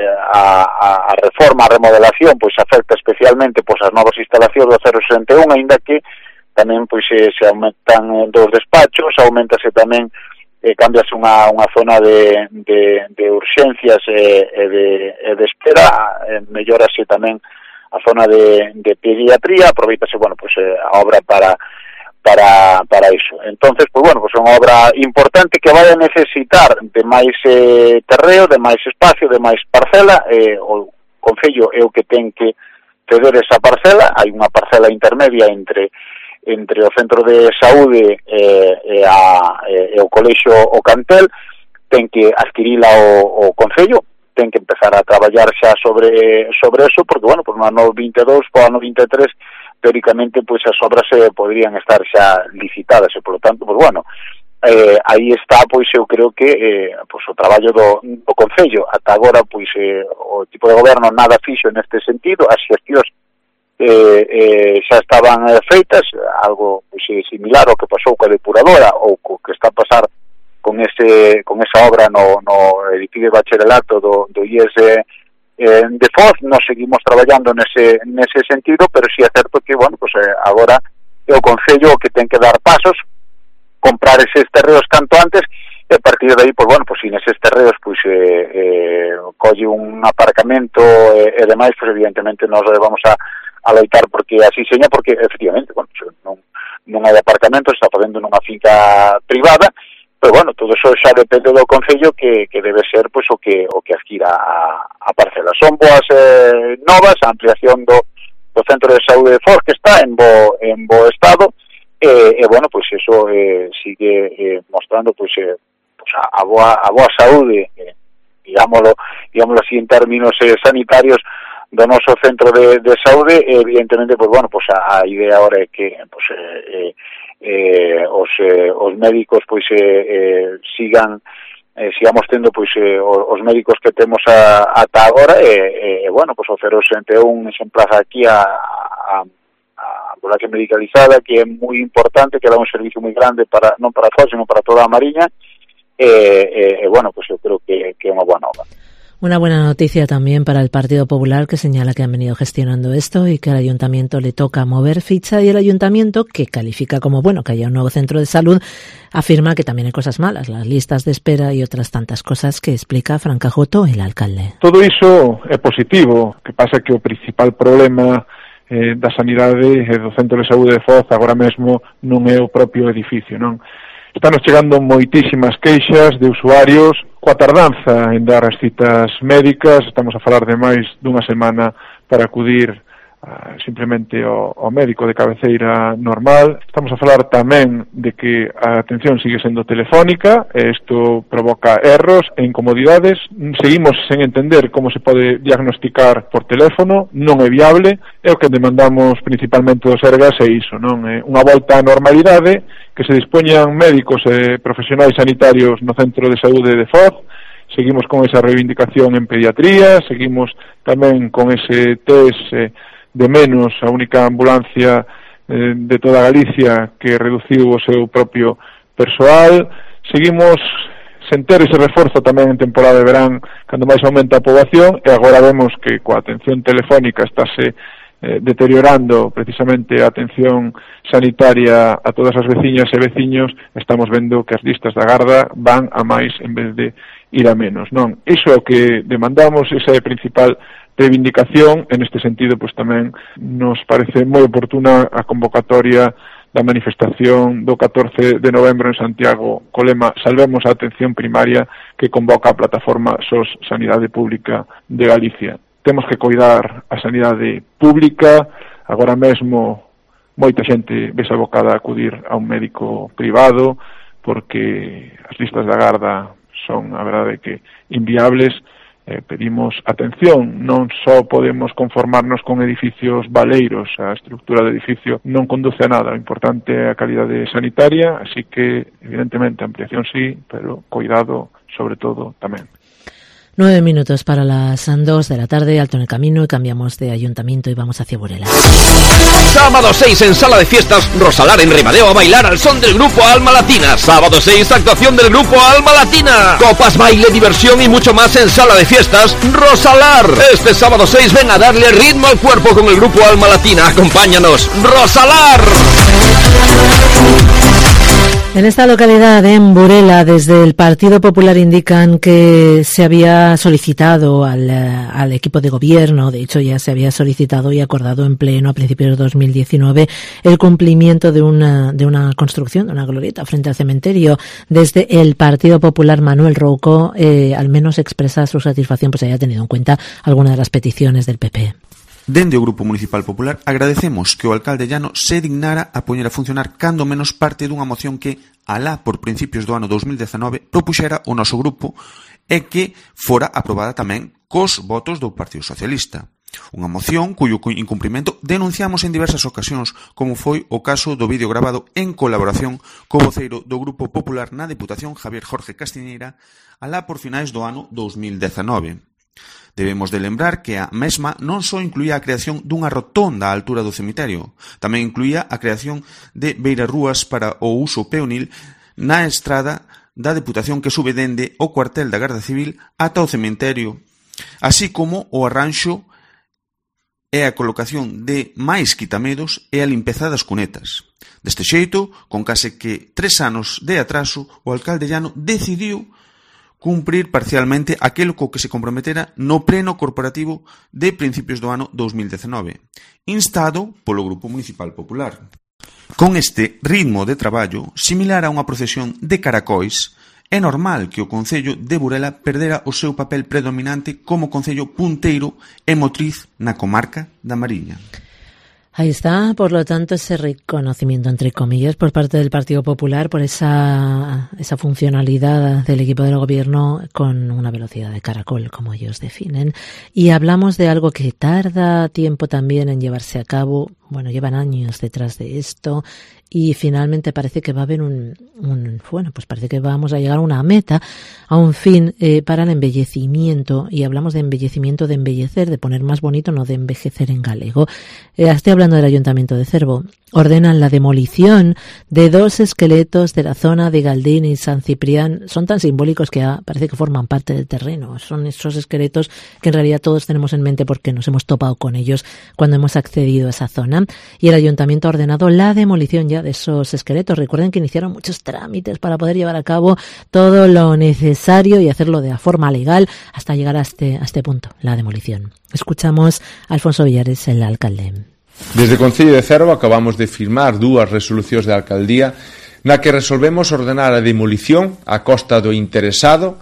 a, a reforma, a remodelación, pois, afecta especialmente, pois, as novas instalacións do cero sesenta e un, ainda que tamén, pois, se, se aumentan dos despachos, aumentase tamén, eh, cambiase unha, unha zona de, de, de urxencias e, e, de, e de espera, eh, mellorase tamén a zona de, de pediatría, aproveitase, bueno, pues eh, a obra para para para iso. Entonces, pues bueno, pues é unha obra importante que vai a necesitar de máis eh, terreo, de máis espacio, de máis parcela, eh, o Concello é o que ten que ceder esa parcela, hai unha parcela intermedia entre entre o centro de saúde eh, e, a, e, e o colexio o Cantel, ten que adquirila o, o Concello, ten que empezar a traballar xa sobre sobre eso, porque, bueno, pues no ano vinte e dous, po ano vinte e tres, teóricamente, pois pues, as obras se eh, podrían estar xa licitadas, e, por lo tanto, pues, bueno, eh, aí está, pois, eu creo que eh, pues, o traballo do, do Concello. Ata agora, pois, eh, o tipo de goberno nada fixo neste sentido, as xestións eh, eh, xa estaban eh, feitas, algo pois, similar ao que pasou coa depuradora, ou co que está a pasar con ese con esa obra no, no edificio de bacharelato do, do I E S eh, de Foz. Nos seguimos traballando nese, nese sentido, pero si sí é certo que, bueno, pues eh, agora é o Concello que ten que dar pasos, comprar eses terreos canto antes, e a partir de aí, pues bueno, pues si neses terreos pues eh, eh, colle un aparcamento e, e demais, pues evidentemente nos vamos a, a loitar porque así seña, porque efectivamente, bueno, pues, non, non hai aparcamento, está facendo nunha finca privada. Pero bueno, todo eso xa depende do Concello que, que debe ser pois o que o que adquira a, a parcela. Son boas eh, novas, a ampliación do, do Centro de Saúde de Foz, que está en bo, en bo estado, e, e bueno, pois eso eh, sigue eh, mostrando pois, eh, pois a, a, boa, a boa saúde, eh, digámoslo, digámoslo así en términos eh, sanitarios, do noso centro de, de saúde. E evidentemente, pois bueno, pois a, a idea ahora é que pois, eh, eh, eh, os, eh, os médicos pois eh, eh, sigan eh, sigamos tendo pois eh, os, os médicos que temos a, ata agora e, eh, bueno, pois o cero sesenta e un se emplaza aquí a, a, a ambulancia medicalizada, que é moi importante, que dá un servicio moi grande para non para Foz, sino para toda a Mariña, e, e, e bueno, pois eu creo que, que é unha boa nova. Una buena noticia también para el Partido Popular, que señala que han venido gestionando esto y que al Ayuntamiento le toca mover ficha, y el Ayuntamiento, que califica como bueno que haya un nuevo centro de salud, afirma que también hay cosas malas, las listas de espera y otras tantas cosas que explica Fran Cajoto, el alcalde. Todo iso é positivo, que pasa que o principal problema eh, da sanidade e do centro de saúde de Foz agora mesmo non é o propio edificio, non? Estamos chegando moitísimas queixas de usuarios coa tardanza en dar as citas médicas. Estamos a falar de máis dunha semana para acudir uh, simplemente ao, ao médico de cabeceira normal. Estamos a falar tamén de que a atención sigue sendo telefónica, e isto provoca erros e incomodidades. Seguimos sen entender como se pode diagnosticar por teléfono, non é viable. É o que demandamos principalmente dos Sergas, é iso, non? É unha volta á normalidade, que se dispoñan médicos e profesionais sanitarios no centro de saúde de Foz. Seguimos con esa reivindicación en pediatría, seguimos tamén con ese test eh, de menos, a única ambulancia eh, de toda Galicia que reduciu o seu propio persoal. Seguimos sen ter ese reforzo tamén en temporada de verán, cando máis aumenta a poboación, e agora vemos que coa atención telefónica estáse eh, deteriorando precisamente a atención sanitaria a todas as veciñas e veciños, estamos vendo que as listas da Garda van a máis en vez de ir a menos, non? Iso é o que demandamos, esa é a principal reivindicación. En este sentido, pois tamén nos parece moi oportuna a convocatoria da manifestación do catorce de novembro en Santiago co lema Salvemos a atención primaria, que convoca a plataforma S O S Sanidade Pública de Galicia. Temos que coidar a sanidade pública. Agora mesmo moita xente vese abocada a acudir a un médico privado porque as listas da Garda son, a verdade, que inviables. Eh, pedimos atención, non só podemos conformarnos con edificios baleiros, a estructura do edificio non conduce a nada, o importante é a calidade sanitaria, así que evidentemente ampliación sí, pero cuidado sobre todo tamén. Nueve minutos para las dos de la tarde, alto en el camino y cambiamos de ayuntamiento y vamos hacia Burela. Sábado seis en Sala de Fiestas Rosalar en Ribadeo a bailar al son del grupo Alma Latina. Sábado seis, actuación del grupo Alma Latina. Copas, baile, diversión y mucho más en Sala de Fiestas Rosalar. Este sábado seis ven a darle ritmo al cuerpo con el grupo Alma Latina. Acompáñanos, Rosalar. En esta localidad, en Burela, desde el Partido Popular indican que se había solicitado al, al equipo de gobierno, de hecho ya se había solicitado y acordado en pleno a principios de dos mil diecinueve el cumplimiento de una, de una construcción, de una glorieta frente al cementerio. Desde el Partido Popular, Manuel Rouco eh, al menos expresa su satisfacción, pues haya tenido en cuenta algunas de las peticiones del P P. Dende o Grupo Municipal Popular agradecemos que o alcalde Llano se dignara a poñer a funcionar cando menos parte dunha moción que, alá por principios do ano dos mil dezanove, propuxera o noso grupo e que fora aprobada tamén cos votos do Partido Socialista. Unha moción cuyo incumprimento denunciamos en diversas ocasións, como foi o caso do vídeo grabado en colaboración co voceiro do Grupo Popular na Deputación, Javier Jorge Castiñeira, alá por finais do ano dos mil dezanove. Debemos de lembrar que a mesma non só incluía a creación dunha rotonda á altura do cemiterio, tamén incluía a creación de beirarrúas para o uso peonil na estrada da Deputación que sube dende o cuartel da Garda Civil ata o cemiterio, así como o arranxo e a colocación de máis quitamedos e a limpeza das cunetas. Deste xeito, con case que tres anos de atraso, o alcalde Llano decidiu cumprir parcialmente aquelo co que se comprometera no pleno corporativo de principios do ano dos mil dezanove, instado polo Grupo Municipal Popular. Con este ritmo de traballo, similar a unha procesión de caracois, é normal que o Concello de Burela perdera o seu papel predominante como Concello punteiro e motriz na comarca da Mariña. Ahí está, por lo tanto, ese reconocimiento, entre comillas, por parte del Partido Popular por esa, esa funcionalidad del equipo del gobierno con una velocidad de caracol, como ellos definen. Y hablamos de algo que tarda tiempo también en llevarse a cabo. Bueno, llevan años detrás de esto y finalmente parece que va a haber un, un bueno, pues parece que vamos a llegar a una meta, a un fin eh, para el embellecimiento. Y hablamos de embellecimiento, de embellecer, de poner más bonito, no de envejecer en galego. Eh, estoy hablando del Ayuntamiento de Cervo. Ordenan la demolición de dos esqueletos de la zona de Galdín y San Ciprián. Son tan simbólicos que ya parece que forman parte del terreno. Son esos esqueletos que en realidad todos tenemos en mente porque nos hemos topado con ellos cuando hemos accedido a esa zona. Y el Ayuntamiento ha ordenado la demolición ya de esos esqueletos. Recuerden que iniciaron muchos trámites para poder llevar a cabo todo lo necesario y hacerlo de forma legal hasta llegar a este, a este punto, la demolición. Escuchamos a Alfonso Villares, el alcalde. Desde o Concello de Cervo acabamos de firmar dúas resolucións de alcaldía na que resolvemos ordenar a demolición a costa do interesado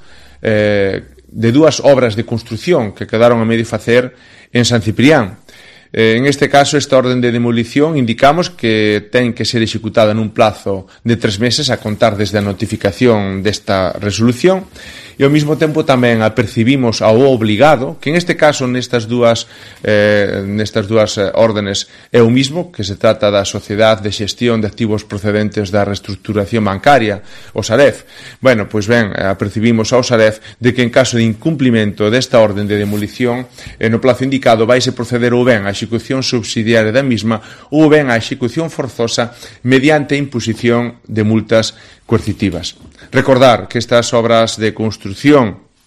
eh, de dúas obras de construción que quedaron a medio facer en San Ciprián. Eh, en este caso, esta orden de demolición indicamos que ten que ser executada nun plazo de tres meses a contar desde a notificación desta resolución e ao mesmo tempo tamén apercibimos ao obligado, que en este caso nestas dúas eh, nestas dúas eh, órdenes é o mismo, que se trata da Sociedade de Xestión de Activos Procedentes da Reestructuración Bancaria, o Saref. Bueno, pois ben, apercibimos ao Saref de que en caso de incumplimento desta orden de demolición eh, no plazo indicado vaise proceder ou ben a execución subsidiaria da misma ou ben a execución forzosa mediante a imposición de multas coercitivas. Recordar que estas obras de construción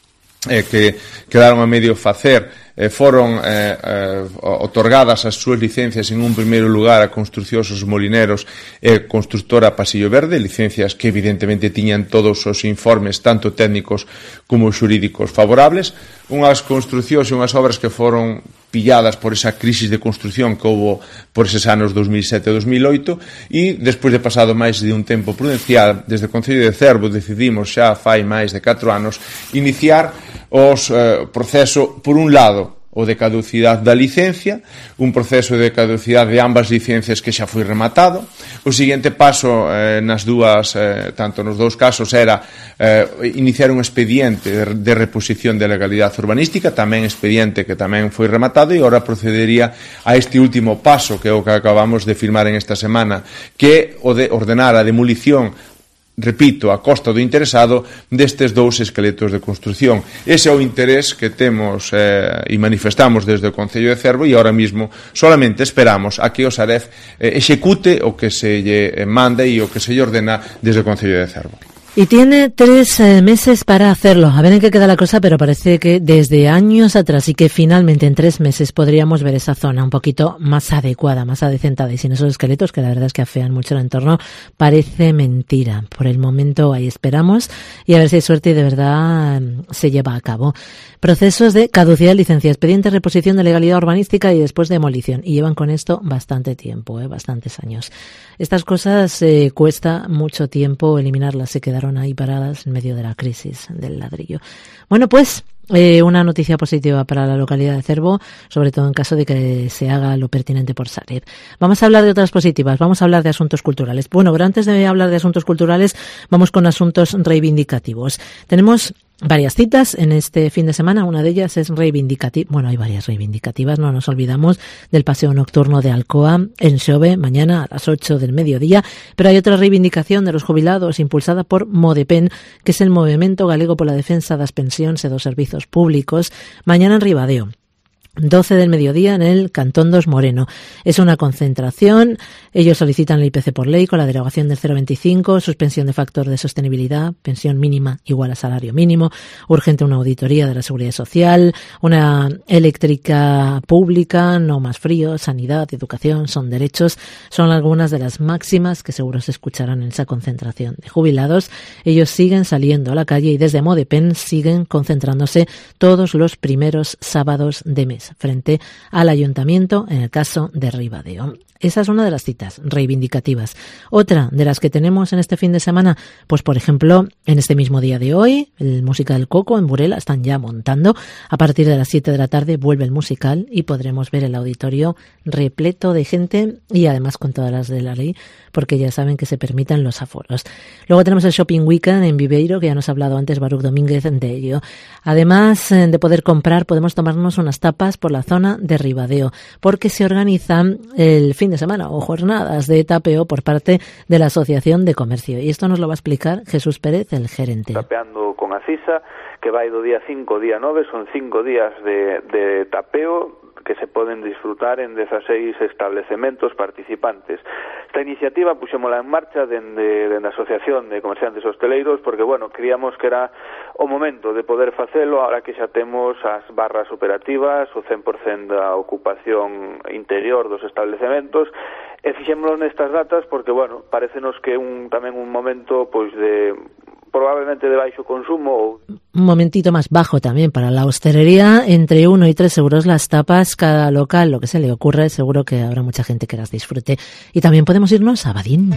eh, que quedaron a medio facer, eh, foron eh, eh, otorgadas as súas licencias en un primeiro lugar a Construcións Os Molineros e Constructora Pasillo Verde, licencias que evidentemente tiñan todos os informes tanto técnicos como xurídicos favorables, unhas construcións e unhas obras que foron pilladas por esa crisis de construción que houve por eses anos dos mil sete e dos mil oito, e despois de pasado máis de un tempo prudencial, desde o Concello de Cervo decidimos xa fai máis de catro anos iniciar os eh, proceso, por un lado, o de caducidade da licencia, un proceso de caducidade de ambas licencias que xa foi rematado. O seguinte paso eh, nas dúas, eh, tanto nos dous casos, era eh, iniciar un expediente de, de reposición de legalidade urbanística, tamén expediente que tamén foi rematado, e agora procedería a este último paso, que é o que acabamos de firmar en esta semana, que é o de ordenar a demolición, repito, a costa do interesado destes dous esqueletos de construción. Ese é o interés que temos eh, e manifestamos desde o Concello de Cervo, e ahora mismo solamente esperamos a que o Saref eh, execute o que se lle manda e o que se lle ordena desde o Concello de Cervo. Y tiene tres eh, meses para hacerlo. A ver en qué queda la cosa, pero parece que desde años atrás y que finalmente en tres meses podríamos ver esa zona un poquito más adecuada, más adecentada y sin esos esqueletos que la verdad es que afean mucho el entorno. Parece mentira. Por el momento ahí esperamos y a ver si hay suerte y de verdad se lleva a cabo. Procesos de caducidad de licencia, expediente, reposición de legalidad urbanística y después demolición. Y llevan con esto bastante tiempo, eh, bastantes años. Estas cosas eh, cuesta mucho tiempo eliminarlas, se quedaron ahí paradas en medio de la crisis del ladrillo. Bueno, pues eh, una noticia positiva para la localidad de Cervo, sobre todo en caso de que se haga lo pertinente por Sareb. Vamos a hablar de otras positivas, vamos a hablar de asuntos culturales. Bueno, pero antes de hablar de asuntos culturales, vamos con asuntos reivindicativos. Tenemos varias citas en este fin de semana, una de ellas es reivindicativa, bueno, hay varias reivindicativas, no nos olvidamos del paseo nocturno de Alcoa en Xove, mañana a las ocho del mediodía, pero hay otra reivindicación de los jubilados impulsada por Modepen, que es el Movimento Galego pola Defensa das Pensións e dos Servizos Públicos, mañana en Ribadeo. doce del mediodía en el Cantón dos Moreno. Es una concentración. Ellos solicitan el I P C por ley con la derogación del cero coma veinticinco, suspensión de factor de sostenibilidad, pensión mínima igual a salario mínimo, urgente una auditoría de la seguridad social, una eléctrica pública, no más frío, sanidad, educación, son derechos. Son algunas de las máximas que seguro se escucharán en esa concentración de jubilados. Ellos siguen saliendo a la calle y desde Modepen siguen concentrándose todos los primeros sábados de mes frente al ayuntamiento en el caso de Ribadeo. Esa es una de las citas reivindicativas. Otra de las que tenemos en este fin de semana, pues por ejemplo, en este mismo día de hoy, el musical Coco en Burela están ya montando. A partir de las siete de la tarde vuelve el musical y podremos ver el auditorio repleto de gente y además con todas las de la ley, porque ya saben que se permiten los aforos. Luego tenemos el Shopping Weekend en Viveiro, que ya nos ha hablado antes Baruch Domínguez de ello. Además de poder comprar, podemos tomarnos unas tapas por la zona de Ribadeo, porque se organizan el fin de semana o jornadas de tapeo por parte de la Asociación de Comercio. Y esto nos lo va a explicar Jesús Pérez, el gerente. Tapeando con Acisa, que vai do día cinco ao día nove, son cinco días de, de tapeo que se poden disfrutar en dezaseis establecementos participantes. Esta iniciativa puxémola en marcha dende, dende a Asociación de Comerciantes Hosteleiros porque, bueno, creíamos que era o momento de poder facelo ahora que xa temos as barras operativas, o cen por cento da ocupación interior dos establecementos, e fixémolo nestas datas porque, bueno, parecenos que un tamén un momento pois de probablemente de baixo consumo ou un momentito más bajo también para la hostelería, entre uno y tres euros las tapas cada local, lo que se le ocurre, seguro que habrá mucha gente que las disfrute. Y también podemos irnos a Abadín.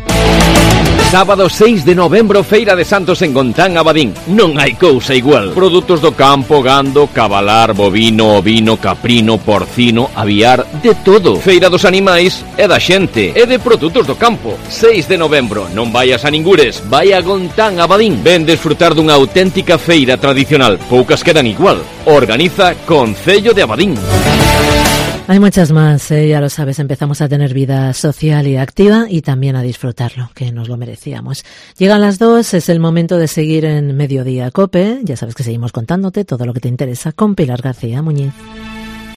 Sábado seis de novembro, Feira de Santos en Gontán, Abadín. Non hai cousa igual. Produtos do campo, gando, cabalar, bovino, ovino, caprino, porcino, aviar, de todo. Feira dos animais e da xente, e de produtos do campo. seis de novembro, non vayas a ningures, vai a Gontán, Abadín. Ven disfrutar dunha auténtica feira tradicional, poucas quedan igual. Organiza Concello de Abadín. Hay muchas más, eh, ya lo sabes, empezamos a tener vida social y activa y también a disfrutarlo, que nos lo merecíamos. Llegan las dos, es el momento de seguir en Mediodía Cope, ya sabes que seguimos contándote todo lo que te interesa con Pilar García Muñiz.